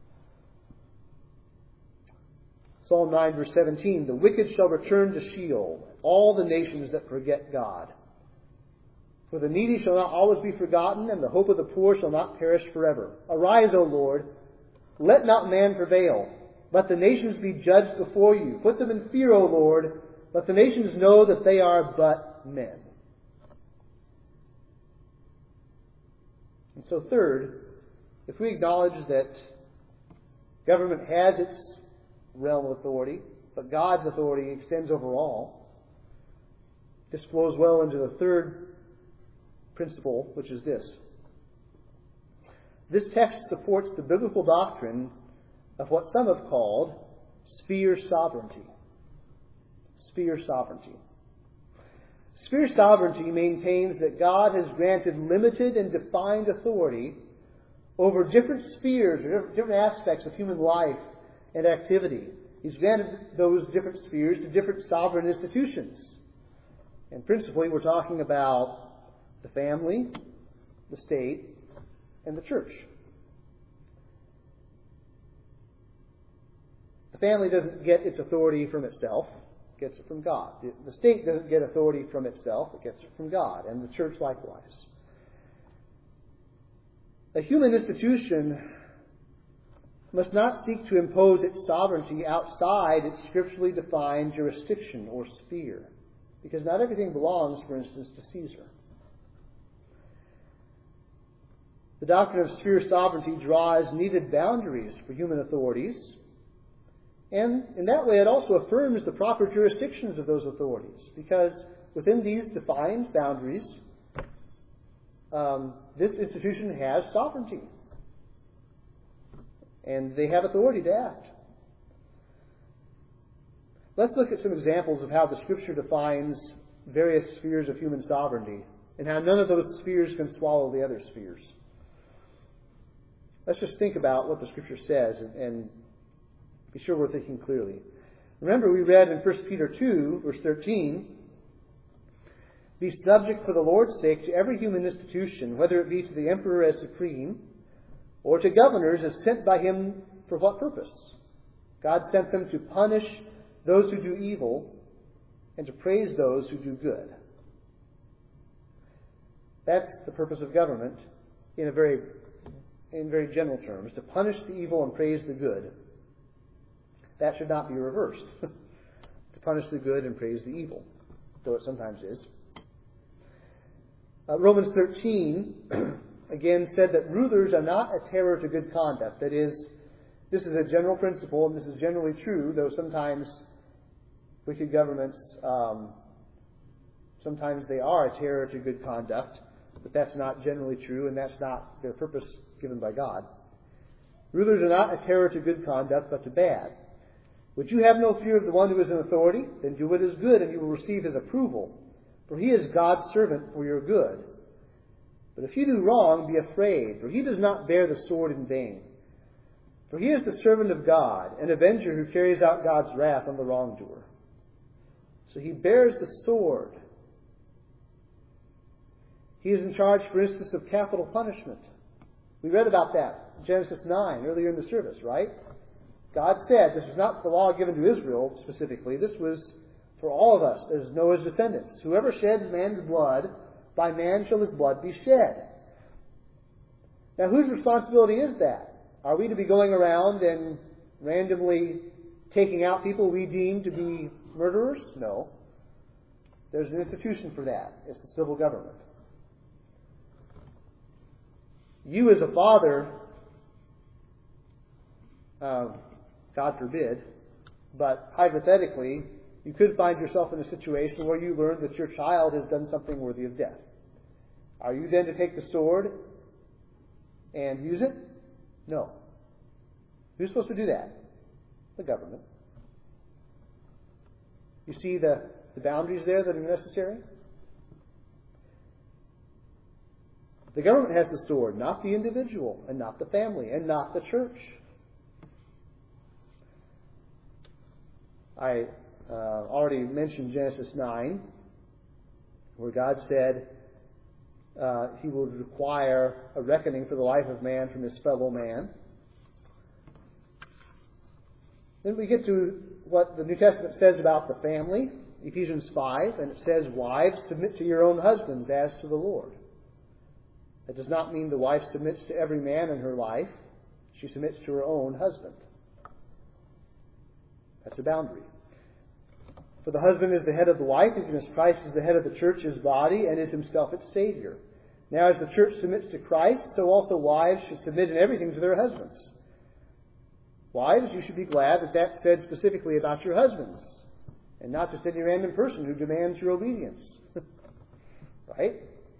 S1: Psalm nine, verse seventeen, "The wicked shall return to Sheol, all the nations that forget God. For the needy shall not always be forgotten, and the hope of the poor shall not perish forever. Arise, O Lord, let not man prevail. Let the nations be judged before you. Put them in fear, O Lord. Let the nations know that they are but men." And so third, if we acknowledge that government has its realm of authority, but God's authority extends over all, this flows well into the third principle, which is this. This text supports the biblical doctrine of what some have called sphere sovereignty. Sphere sovereignty. Sphere sovereignty maintains that God has granted limited and defined authority over different spheres or different aspects of human life and activity. He's granted those different spheres to different sovereign institutions. And principally, we're talking about the family, the state, and the church. The family doesn't get its authority from itself. It gets it from God. The state doesn't get authority from itself. It gets it from God. And the church likewise. A human institution must not seek to impose its sovereignty outside its scripturally defined jurisdiction or sphere. Because not everything belongs, for instance, to Caesar. The doctrine of sphere sovereignty draws needed boundaries for human authorities, and in that way it also affirms the proper jurisdictions of those authorities, because within these defined boundaries, um, this institution has sovereignty, and they have authority to act. Let's look at some examples of how the Scripture defines various spheres of human sovereignty, and how none of those spheres can swallow the other spheres. Let's just think about what the Scripture says and, and be sure we're thinking clearly. Remember, we read in First Peter two, verse thirteen, "Be subject for the Lord's sake to every human institution, whether it be to the emperor as supreme, or to governors as sent by him for what purpose? God sent them to punish those who do evil and to praise those who do good." That's the purpose of government in a very in very general terms, to punish the evil and praise the good. That should not be reversed. To punish the good and praise the evil, though it sometimes is. Uh, Romans thirteen, again, said that rulers are not a terror to good conduct. That is, this is a general principle, and this is generally true, though sometimes wicked governments, um, sometimes they are a terror to good conduct, but that's not generally true, and that's not their purpose given by God. Rulers are not a terror to good conduct, but to bad. Would you have no fear of the one who is in authority? Then do what is good, and you will receive his approval. For he is God's servant for your good. But if you do wrong, be afraid, for he does not bear the sword in vain. For he is the servant of God, an avenger who carries out God's wrath on the wrongdoer. So he bears the sword. He is in charge, for instance, of capital punishment. We read about that in Genesis nine earlier in the service, right? God said, this was not the law given to Israel specifically, this was for all of us as Noah's descendants. Whoever sheds man's blood, by man shall his blood be shed. Now, whose responsibility is that? Are we to be going around and randomly taking out people we deem to be murderers? No. There's an institution for that. It's the civil government. You as a father, uh, God forbid, but hypothetically, you could find yourself in a situation where you learn that your child has done something worthy of death. Are you then to take the sword and use it? No. Who's supposed to do that? The government. You see the, the boundaries there that are necessary? The government has the sword, not the individual, and not the family, and not the church. I uh, already mentioned Genesis nine, where God said uh, He will require a reckoning for the life of man from his fellow man. Then we get to what the New Testament says about the family, Ephesians five, and it says, "Wives, submit to your own husbands as to the Lord." That does not mean the wife submits to every man in her life. She submits to her own husband. That's a boundary. For the husband is the head of the wife, even as Christ is the head of the church, his body, and is himself its Savior. Now as the church submits to Christ, so also wives should submit in everything to their husbands. Wives, you should be glad that that's said specifically about your husbands, and not just any random person who demands your obedience. Right?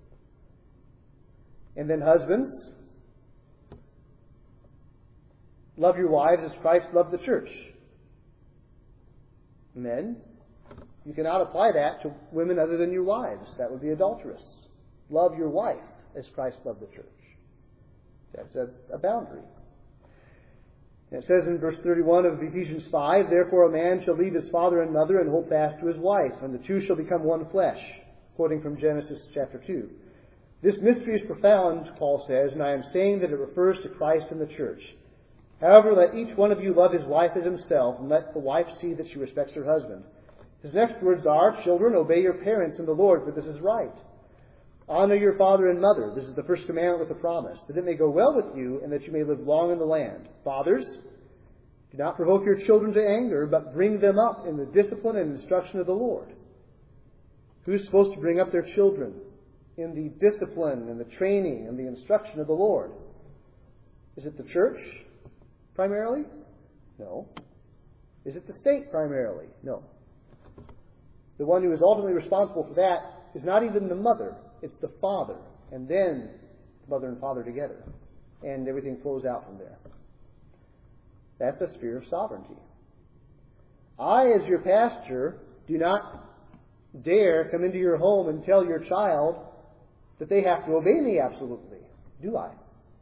S1: And then husbands, love your wives as Christ loved the church. Men, you cannot apply that to women other than your wives. That would be adulterous. Love your wife as Christ loved the church. That's a, a boundary. And it says in verse thirty-one of Ephesians five, "Therefore a man shall leave his father and mother and hold fast to his wife, and the two shall become one flesh," quoting from Genesis chapter two. This mystery is profound, Paul says, and I am saying that it refers to Christ and the church. However, let each one of you love his wife as himself, and let the wife see that she respects her husband. His next words are, "Children, obey your parents in the Lord, for this is right. Honor your father and mother." This is the first commandment with a promise, "that it may go well with you, and that you may live long in the land. Fathers, do not provoke your children to anger, but bring them up in the discipline and instruction of the Lord." Who's supposed to bring up their children in the discipline and the training and the instruction of the Lord? Is it the church primarily? No. Is it the state primarily? No. The one who is ultimately responsible for that is not even the mother. It's the father. And then mother and father together. And everything flows out from there. That's a sphere of sovereignty. I, as your pastor, do not dare come into your home and tell your child that they have to obey me absolutely. Do I?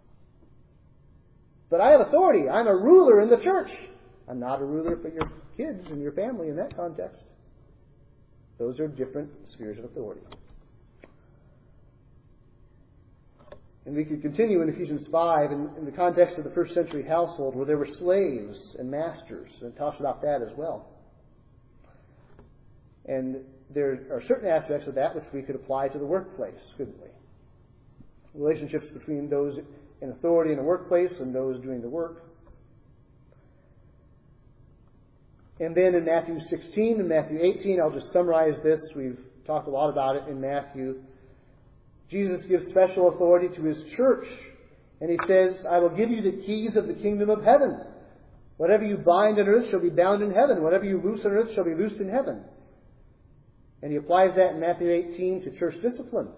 S1: But I have authority. I'm a ruler in the church. I'm not a ruler for your kids and your family in that context. Those are different spheres of authority. And we could continue in Ephesians five in, in the context of the first century household where there were slaves and masters. And it talks about that as well. And there are certain aspects of that which we could apply to the workplace, couldn't we? Relationships between those in authority in the workplace and those doing the work. And then in Matthew sixteen and Matthew eighteen, I'll just summarize this. We've talked a lot about it in Matthew. Jesus gives special authority to his church. And he says, "I will give you the keys of the kingdom of heaven. Whatever you bind on earth shall be bound in heaven. Whatever you loose on earth shall be loosed in heaven." And he applies that in Matthew eighteen to church discipline.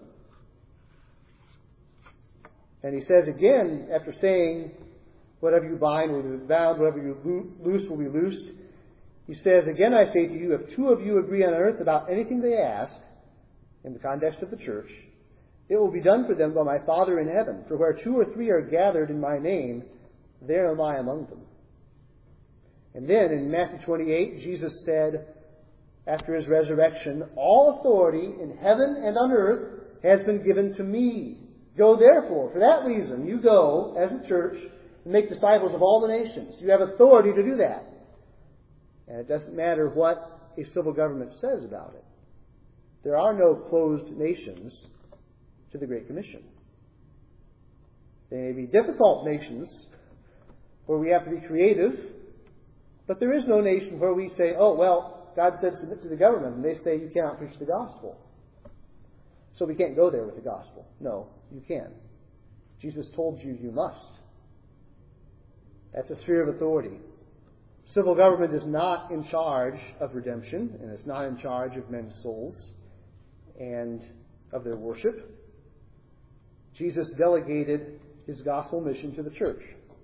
S1: And he says again, after saying, "Whatever you bind will be bound, whatever you loose will be loosed," he says, "Again I say to you, if two of you agree on earth about anything they ask," in the context of the church, "it will be done for them by my Father in heaven. For where two or three are gathered in my name, there am I among them." And then in Matthew twenty-eight, Jesus said, after his resurrection, "All authority in heaven and on earth has been given to me. Go therefore." For that reason, you go as a church and make disciples of all the nations. You have authority to do that. And it doesn't matter what a civil government says about it. There are no closed nations to the Great Commission. They may be difficult nations where we have to be creative, but there is no nation where we say, oh, well, God said submit to the government, and they say you cannot preach the gospel. So we can't go there with the gospel. No, you can. Jesus told you you must. That's a sphere of authority. Civil government is not in charge of redemption, and it's not in charge of men's souls and of their worship. Jesus delegated his gospel mission to the church.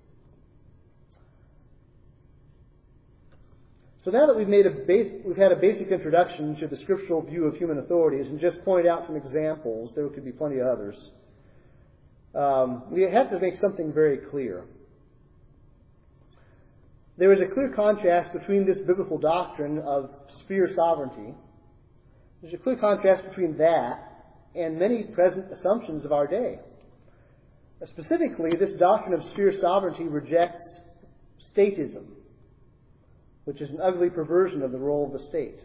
S1: So now that we've made a base, we've had a basic introduction to the scriptural view of human authorities and just pointed out some examples, there could be plenty of others, um, we have to make something very clear. There is a clear contrast between this biblical doctrine of sphere sovereignty. There's a clear contrast between that and many present assumptions of our day. Specifically, this doctrine of sphere sovereignty rejects statism, which is an ugly perversion of the role of the state.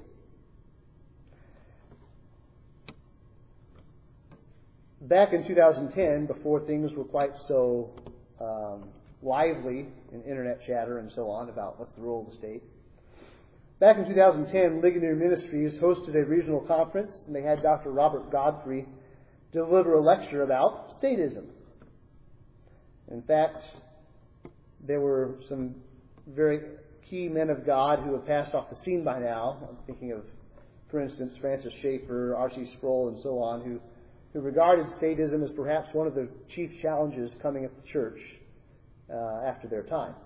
S1: Back in two thousand ten, before things were quite so um, lively in internet chatter and so on about what's the role of the state, back in two thousand ten, Ligonier Ministries hosted a regional conference, and they had Doctor Robert Godfrey deliver a lecture about statism. In fact, there were some very key men of God who have passed off the scene by now. I'm thinking of, for instance, Francis Schaeffer, R C Sproul, and so on, who, who regarded statism as perhaps one of the chief challenges coming at the church uh, after their time.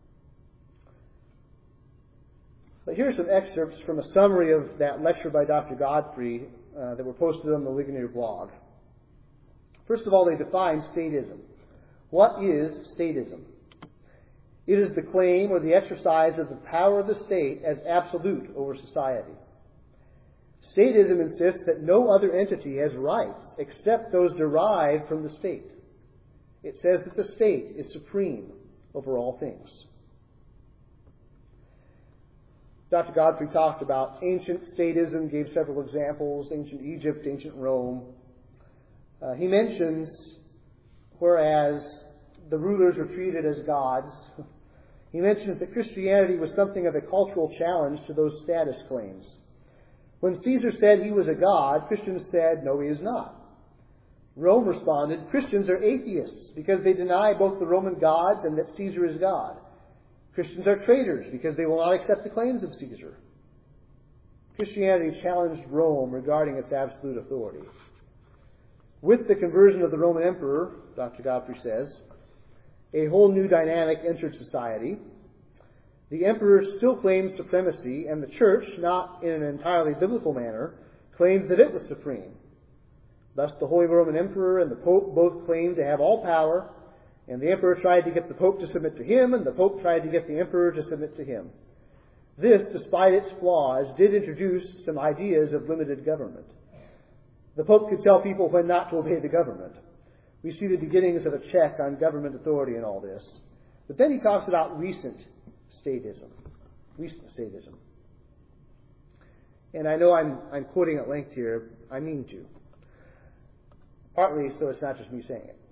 S1: But here are some excerpts from a summary of that lecture by Doctor Godfrey uh, that were posted on the Ligonier blog. First of all, they define statism. What is statism? It is the claim or the exercise of the power of the state as absolute over society. Statism insists that no other entity has rights except those derived from the state. It says that the state is supreme over all things. Doctor Godfrey talked about ancient statism, gave several examples, ancient Egypt, ancient Rome. Uh, he mentions, whereas the rulers were treated as gods, he mentions that Christianity was something of a cultural challenge to those status claims. When Caesar said he was a god, Christians said, no, he is not. Rome responded, Christians are atheists because they deny both the Roman gods and that Caesar is God. Christians are traitors because they will not accept the claims of Caesar. Christianity challenged Rome regarding its absolute authority. With the conversion of the Roman emperor, Doctor Godfrey says, a whole new dynamic entered society. The emperor still claimed supremacy, and the church, not in an entirely biblical manner, claimed that it was supreme. Thus the Holy Roman Emperor and the Pope both claimed to have all power, and the emperor tried to get the Pope to submit to him, and the Pope tried to get the emperor to submit to him. This, despite its flaws, did introduce some ideas of limited government. The Pope could tell people when not to obey the government. We see the beginnings of a check on government authority in all this. But then he talks about recent statism. Recent statism. And I know I'm, I'm quoting at length here. I mean to. Partly so it's not just me saying it.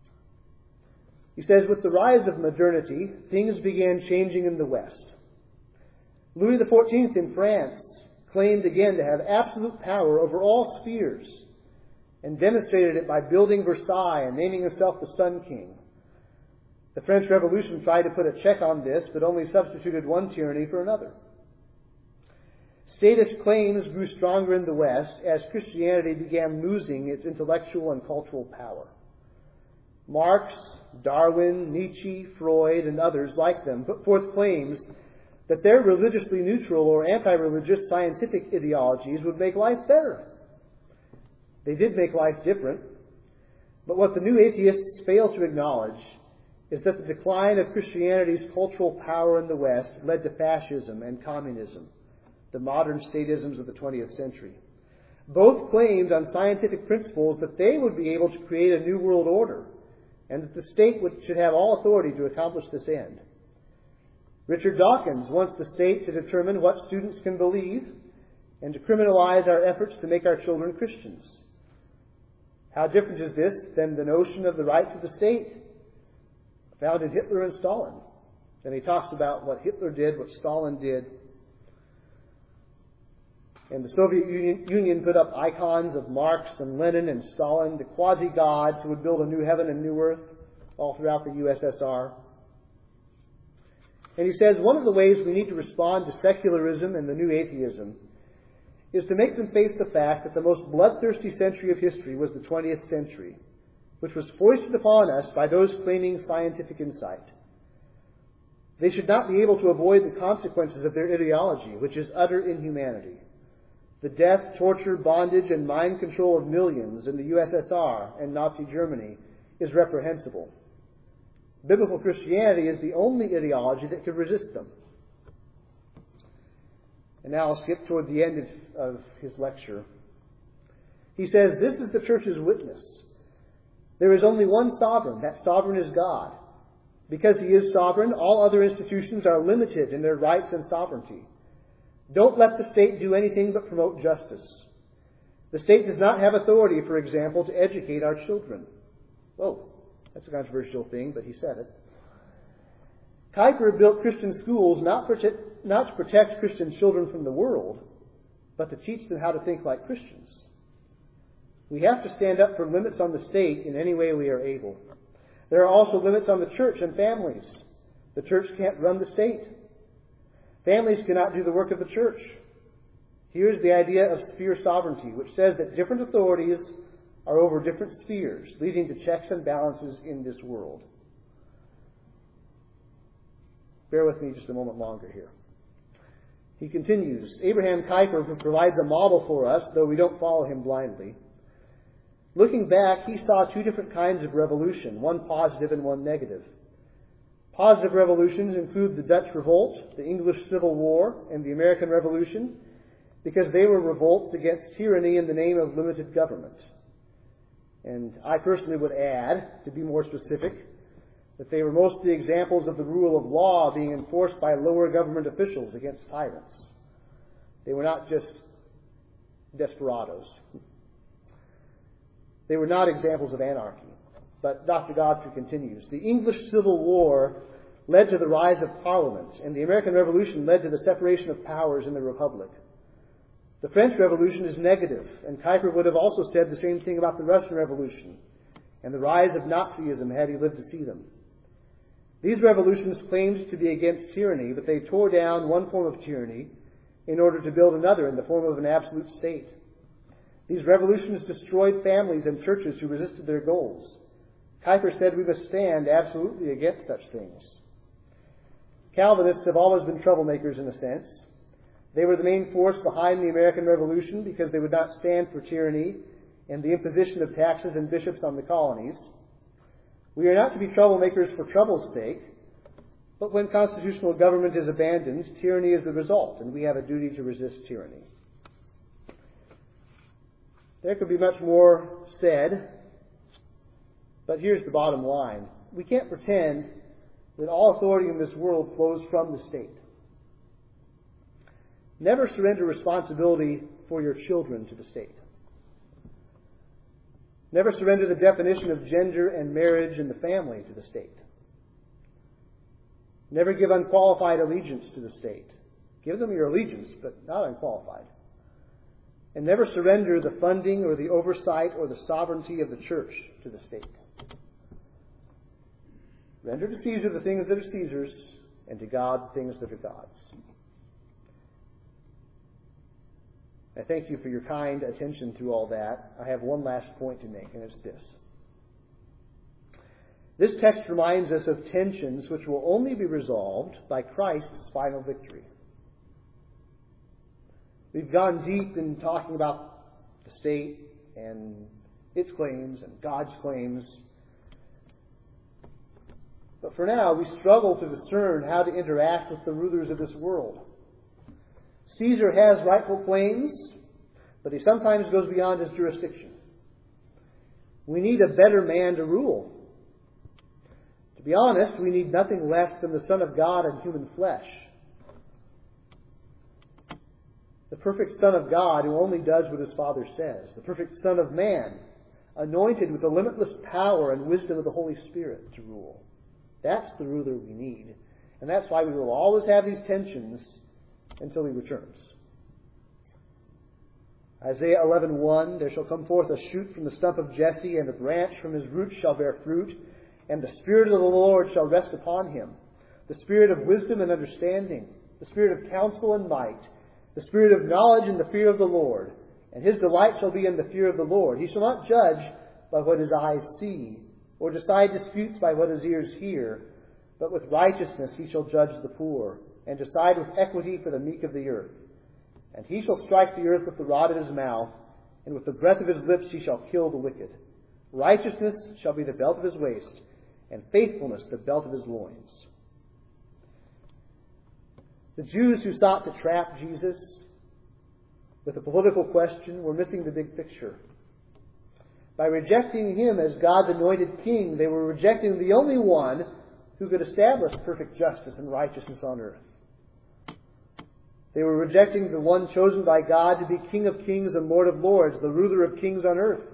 S1: He says, with the rise of modernity, things began changing in the West. Louis the fourteenth in France claimed again to have absolute power over all spheres, and demonstrated it by building Versailles and naming himself the Sun King. The French Revolution tried to put a check on this, but only substituted one tyranny for another. Statist claims grew stronger in the West as Christianity began losing its intellectual and cultural power. Marx, Darwin, Nietzsche, Freud, and others like them put forth claims that their religiously neutral or anti-religious scientific ideologies would make life better. They did make life different, but what the new atheists fail to acknowledge is that the decline of Christianity's cultural power in the West led to fascism and communism, the modern statisms of the twentieth century. Both claimed on scientific principles that they would be able to create a new world order, and that the state would, should have all authority to accomplish this end. Richard Dawkins wants the state to determine what students can believe and to criminalize our efforts to make our children Christians. How different is this than the notion of the rights of the state found in Hitler and Stalin. And he talks about what Hitler did, what Stalin did. And the Soviet Union put up icons of Marx and Lenin and Stalin, the quasi-gods who would build a new heaven and new earth all throughout the U S S R. And he says one of the ways we need to respond to secularism and the new atheism is to make them face the fact that the most bloodthirsty century of history was the twentieth century, which was foisted upon us by those claiming scientific insight. They should not be able to avoid the consequences of their ideology, which is utter inhumanity. The death, torture, bondage, and mind control of millions in the U S S R and Nazi Germany is reprehensible. Biblical Christianity is the only ideology that could resist them. And now I'll skip toward the end of, of his lecture. He says, this is the church's witness. There is only one sovereign. That sovereign is God. Because he is sovereign, all other institutions are limited in their rights and sovereignty. Don't let the state do anything but promote justice. The state does not have authority, for example, to educate our children. Whoa, that's a controversial thing, but he said it. Kuyper built Christian schools not, protect, not to protect Christian children from the world, but to teach them how to think like Christians. We have to stand up for limits on the state in any way we are able. There are also limits on the church and families. The church can't run the state. Families cannot do the work of the church. Here's the idea of sphere sovereignty, which says that different authorities are over different spheres, leading to checks and balances in this world. Bear with me just a moment longer here. He continues, Abraham Kuyper provides a model for us, though we don't follow him blindly. Looking back, he saw two different kinds of revolution, one positive and one negative. Positive revolutions include the Dutch Revolt, the English Civil War, and the American Revolution, because they were revolts against tyranny in the name of limited government. And I personally would add, to be more specific, that they were mostly examples of the rule of law being enforced by lower government officials against tyrants. They were not just desperados. They were not examples of anarchy. But Doctor Godfrey continues. The English Civil War led to the rise of Parliament, and the American Revolution led to the separation of powers in the Republic. The French Revolution is negative, and Kuyper would have also said the same thing about the Russian Revolution and the rise of Nazism had he lived to see them. These revolutions claimed to be against tyranny, but they tore down one form of tyranny in order to build another in the form of an absolute state. These revolutions destroyed families and churches who resisted their goals. Kuyper said we must stand absolutely against such things. Calvinists have always been troublemakers in a sense. They were the main force behind the American Revolution because they would not stand for tyranny and the imposition of taxes and bishops on the colonies. We are not to be troublemakers for trouble's sake, but when constitutional government is abandoned, tyranny is the result, and we have a duty to resist tyranny. There could be much more said, but here's the bottom line. We can't pretend that all authority in this world flows from the state. Never surrender responsibility for your children to the state. Never surrender the definition of gender and marriage and the family to the state. Never give unqualified allegiance to the state. Give them your allegiance, but not unqualified. And never surrender the funding or the oversight or the sovereignty of the church to the state. Render to Caesar the things that are Caesar's, and to God the things that are God's. I thank you for your kind attention through all that. I have one last point to make, and it's this. This text reminds us of tensions which will only be resolved by Christ's final victory. We've gone deep in talking about the state and its claims and God's claims. But for now, we struggle to discern how to interact with the rulers of this world. Caesar has rightful claims, but he sometimes goes beyond his jurisdiction. We need a better man to rule. To be honest, we need nothing less than the Son of God in human flesh. The perfect Son of God who only does what his Father says. The perfect Son of Man, anointed with the limitless power and wisdom of the Holy Spirit to rule. That's the ruler we need. And that's why we will always have these tensions until he returns. Isaiah eleven one, there shall come forth a shoot from the stump of Jesse, and a branch from his root shall bear fruit, and the Spirit of the Lord shall rest upon him, the Spirit of wisdom and understanding, the Spirit of counsel and might, the Spirit of knowledge and the fear of the Lord. And his delight shall be in the fear of the Lord. He shall not judge by what his eyes see, or decide disputes by what his ears hear, but with righteousness he shall judge the poor, and decide with equity for the meek of the earth. And he shall strike the earth with the rod of his mouth, and with the breath of his lips he shall kill the wicked. Righteousness shall be the belt of his waist, and faithfulness the belt of his loins. The Jews who sought to trap Jesus with a political question were missing the big picture. By rejecting him as God's anointed king, they were rejecting the only one who could establish perfect justice and righteousness on earth. They were rejecting the one chosen by God to be King of kings and Lord of lords, the ruler of kings on earth.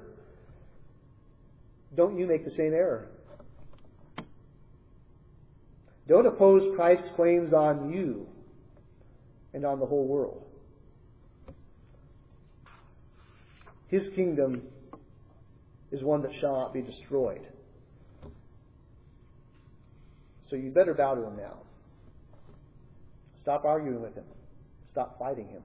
S1: Don't you make the same error. Don't oppose Christ's claims on you and on the whole world. His kingdom is one that shall not be destroyed. So you better bow to him now. Stop arguing with him. Stop fighting him.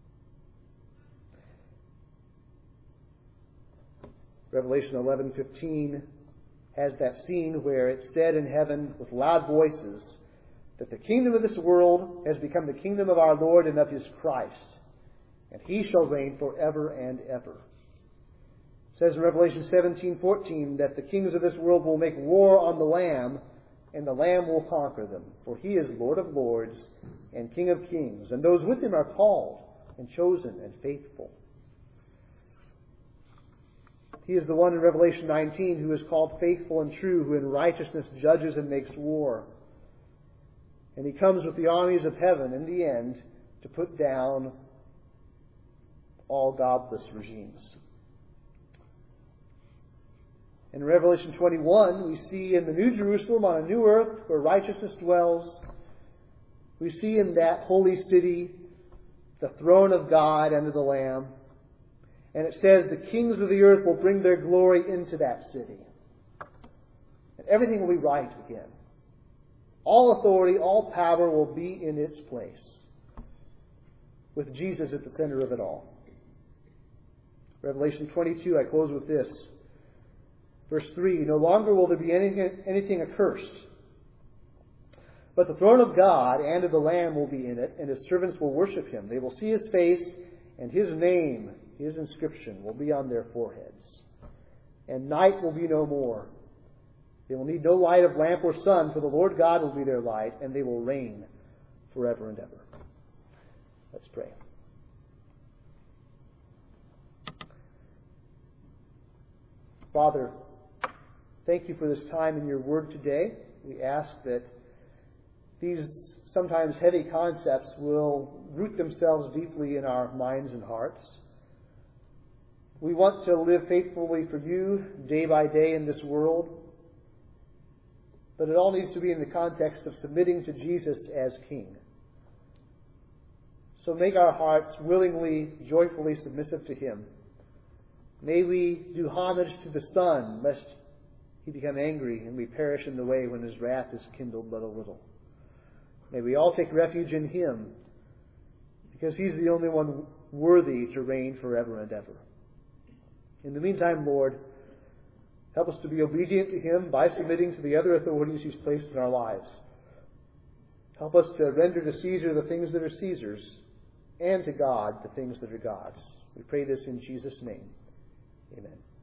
S1: Revelation eleven fifteen has that scene where it said in heaven with loud voices that the kingdom of this world has become the kingdom of our Lord and of his Christ, and he shall reign forever and ever. It says in Revelation seventeen fourteen that the kings of this world will make war on the Lamb, and the Lamb will conquer them. For he is Lord of lords and King of kings, and those with him are called and chosen and faithful. He is the one in Revelation nineteen who is called faithful and true, who in righteousness judges and makes war. And he comes with the armies of heaven in the end to put down all godless regimes. In Revelation twenty-one, we see in the New Jerusalem on a new earth where righteousness dwells, we see in that holy city the throne of God and of the Lamb. And it says the kings of the earth will bring their glory into that city. And everything will be right again. All authority, all power will be in its place, with Jesus at the center of it all. Revelation twenty-two, I close with this. Verse three, no longer will there be anything, anything accursed, but the throne of God and of the Lamb will be in it, and his servants will worship him. They will see his face, and his name, his inscription, will be on their foreheads. And night will be no more. They will need no light of lamp or sun, for the Lord God will be their light, and they will reign forever and ever. Let's pray. Father, thank you for this time in your word today. We ask that these sometimes heavy concepts will root themselves deeply in our minds and hearts. We want to live faithfully for you day by day in this world, but it all needs to be in the context of submitting to Jesus as King. So make our hearts willingly, joyfully submissive to him. May we do homage to the Son, lest he become angry and we perish in the way when his wrath is kindled but a little. May we all take refuge in him, because he's the only one worthy to reign forever and ever. In the meantime, Lord, help us to be obedient to him by submitting to the other authorities he's placed in our lives. Help us to render to Caesar the things that are Caesar's, and to God the things that are God's. We pray this in Jesus' name. Amen.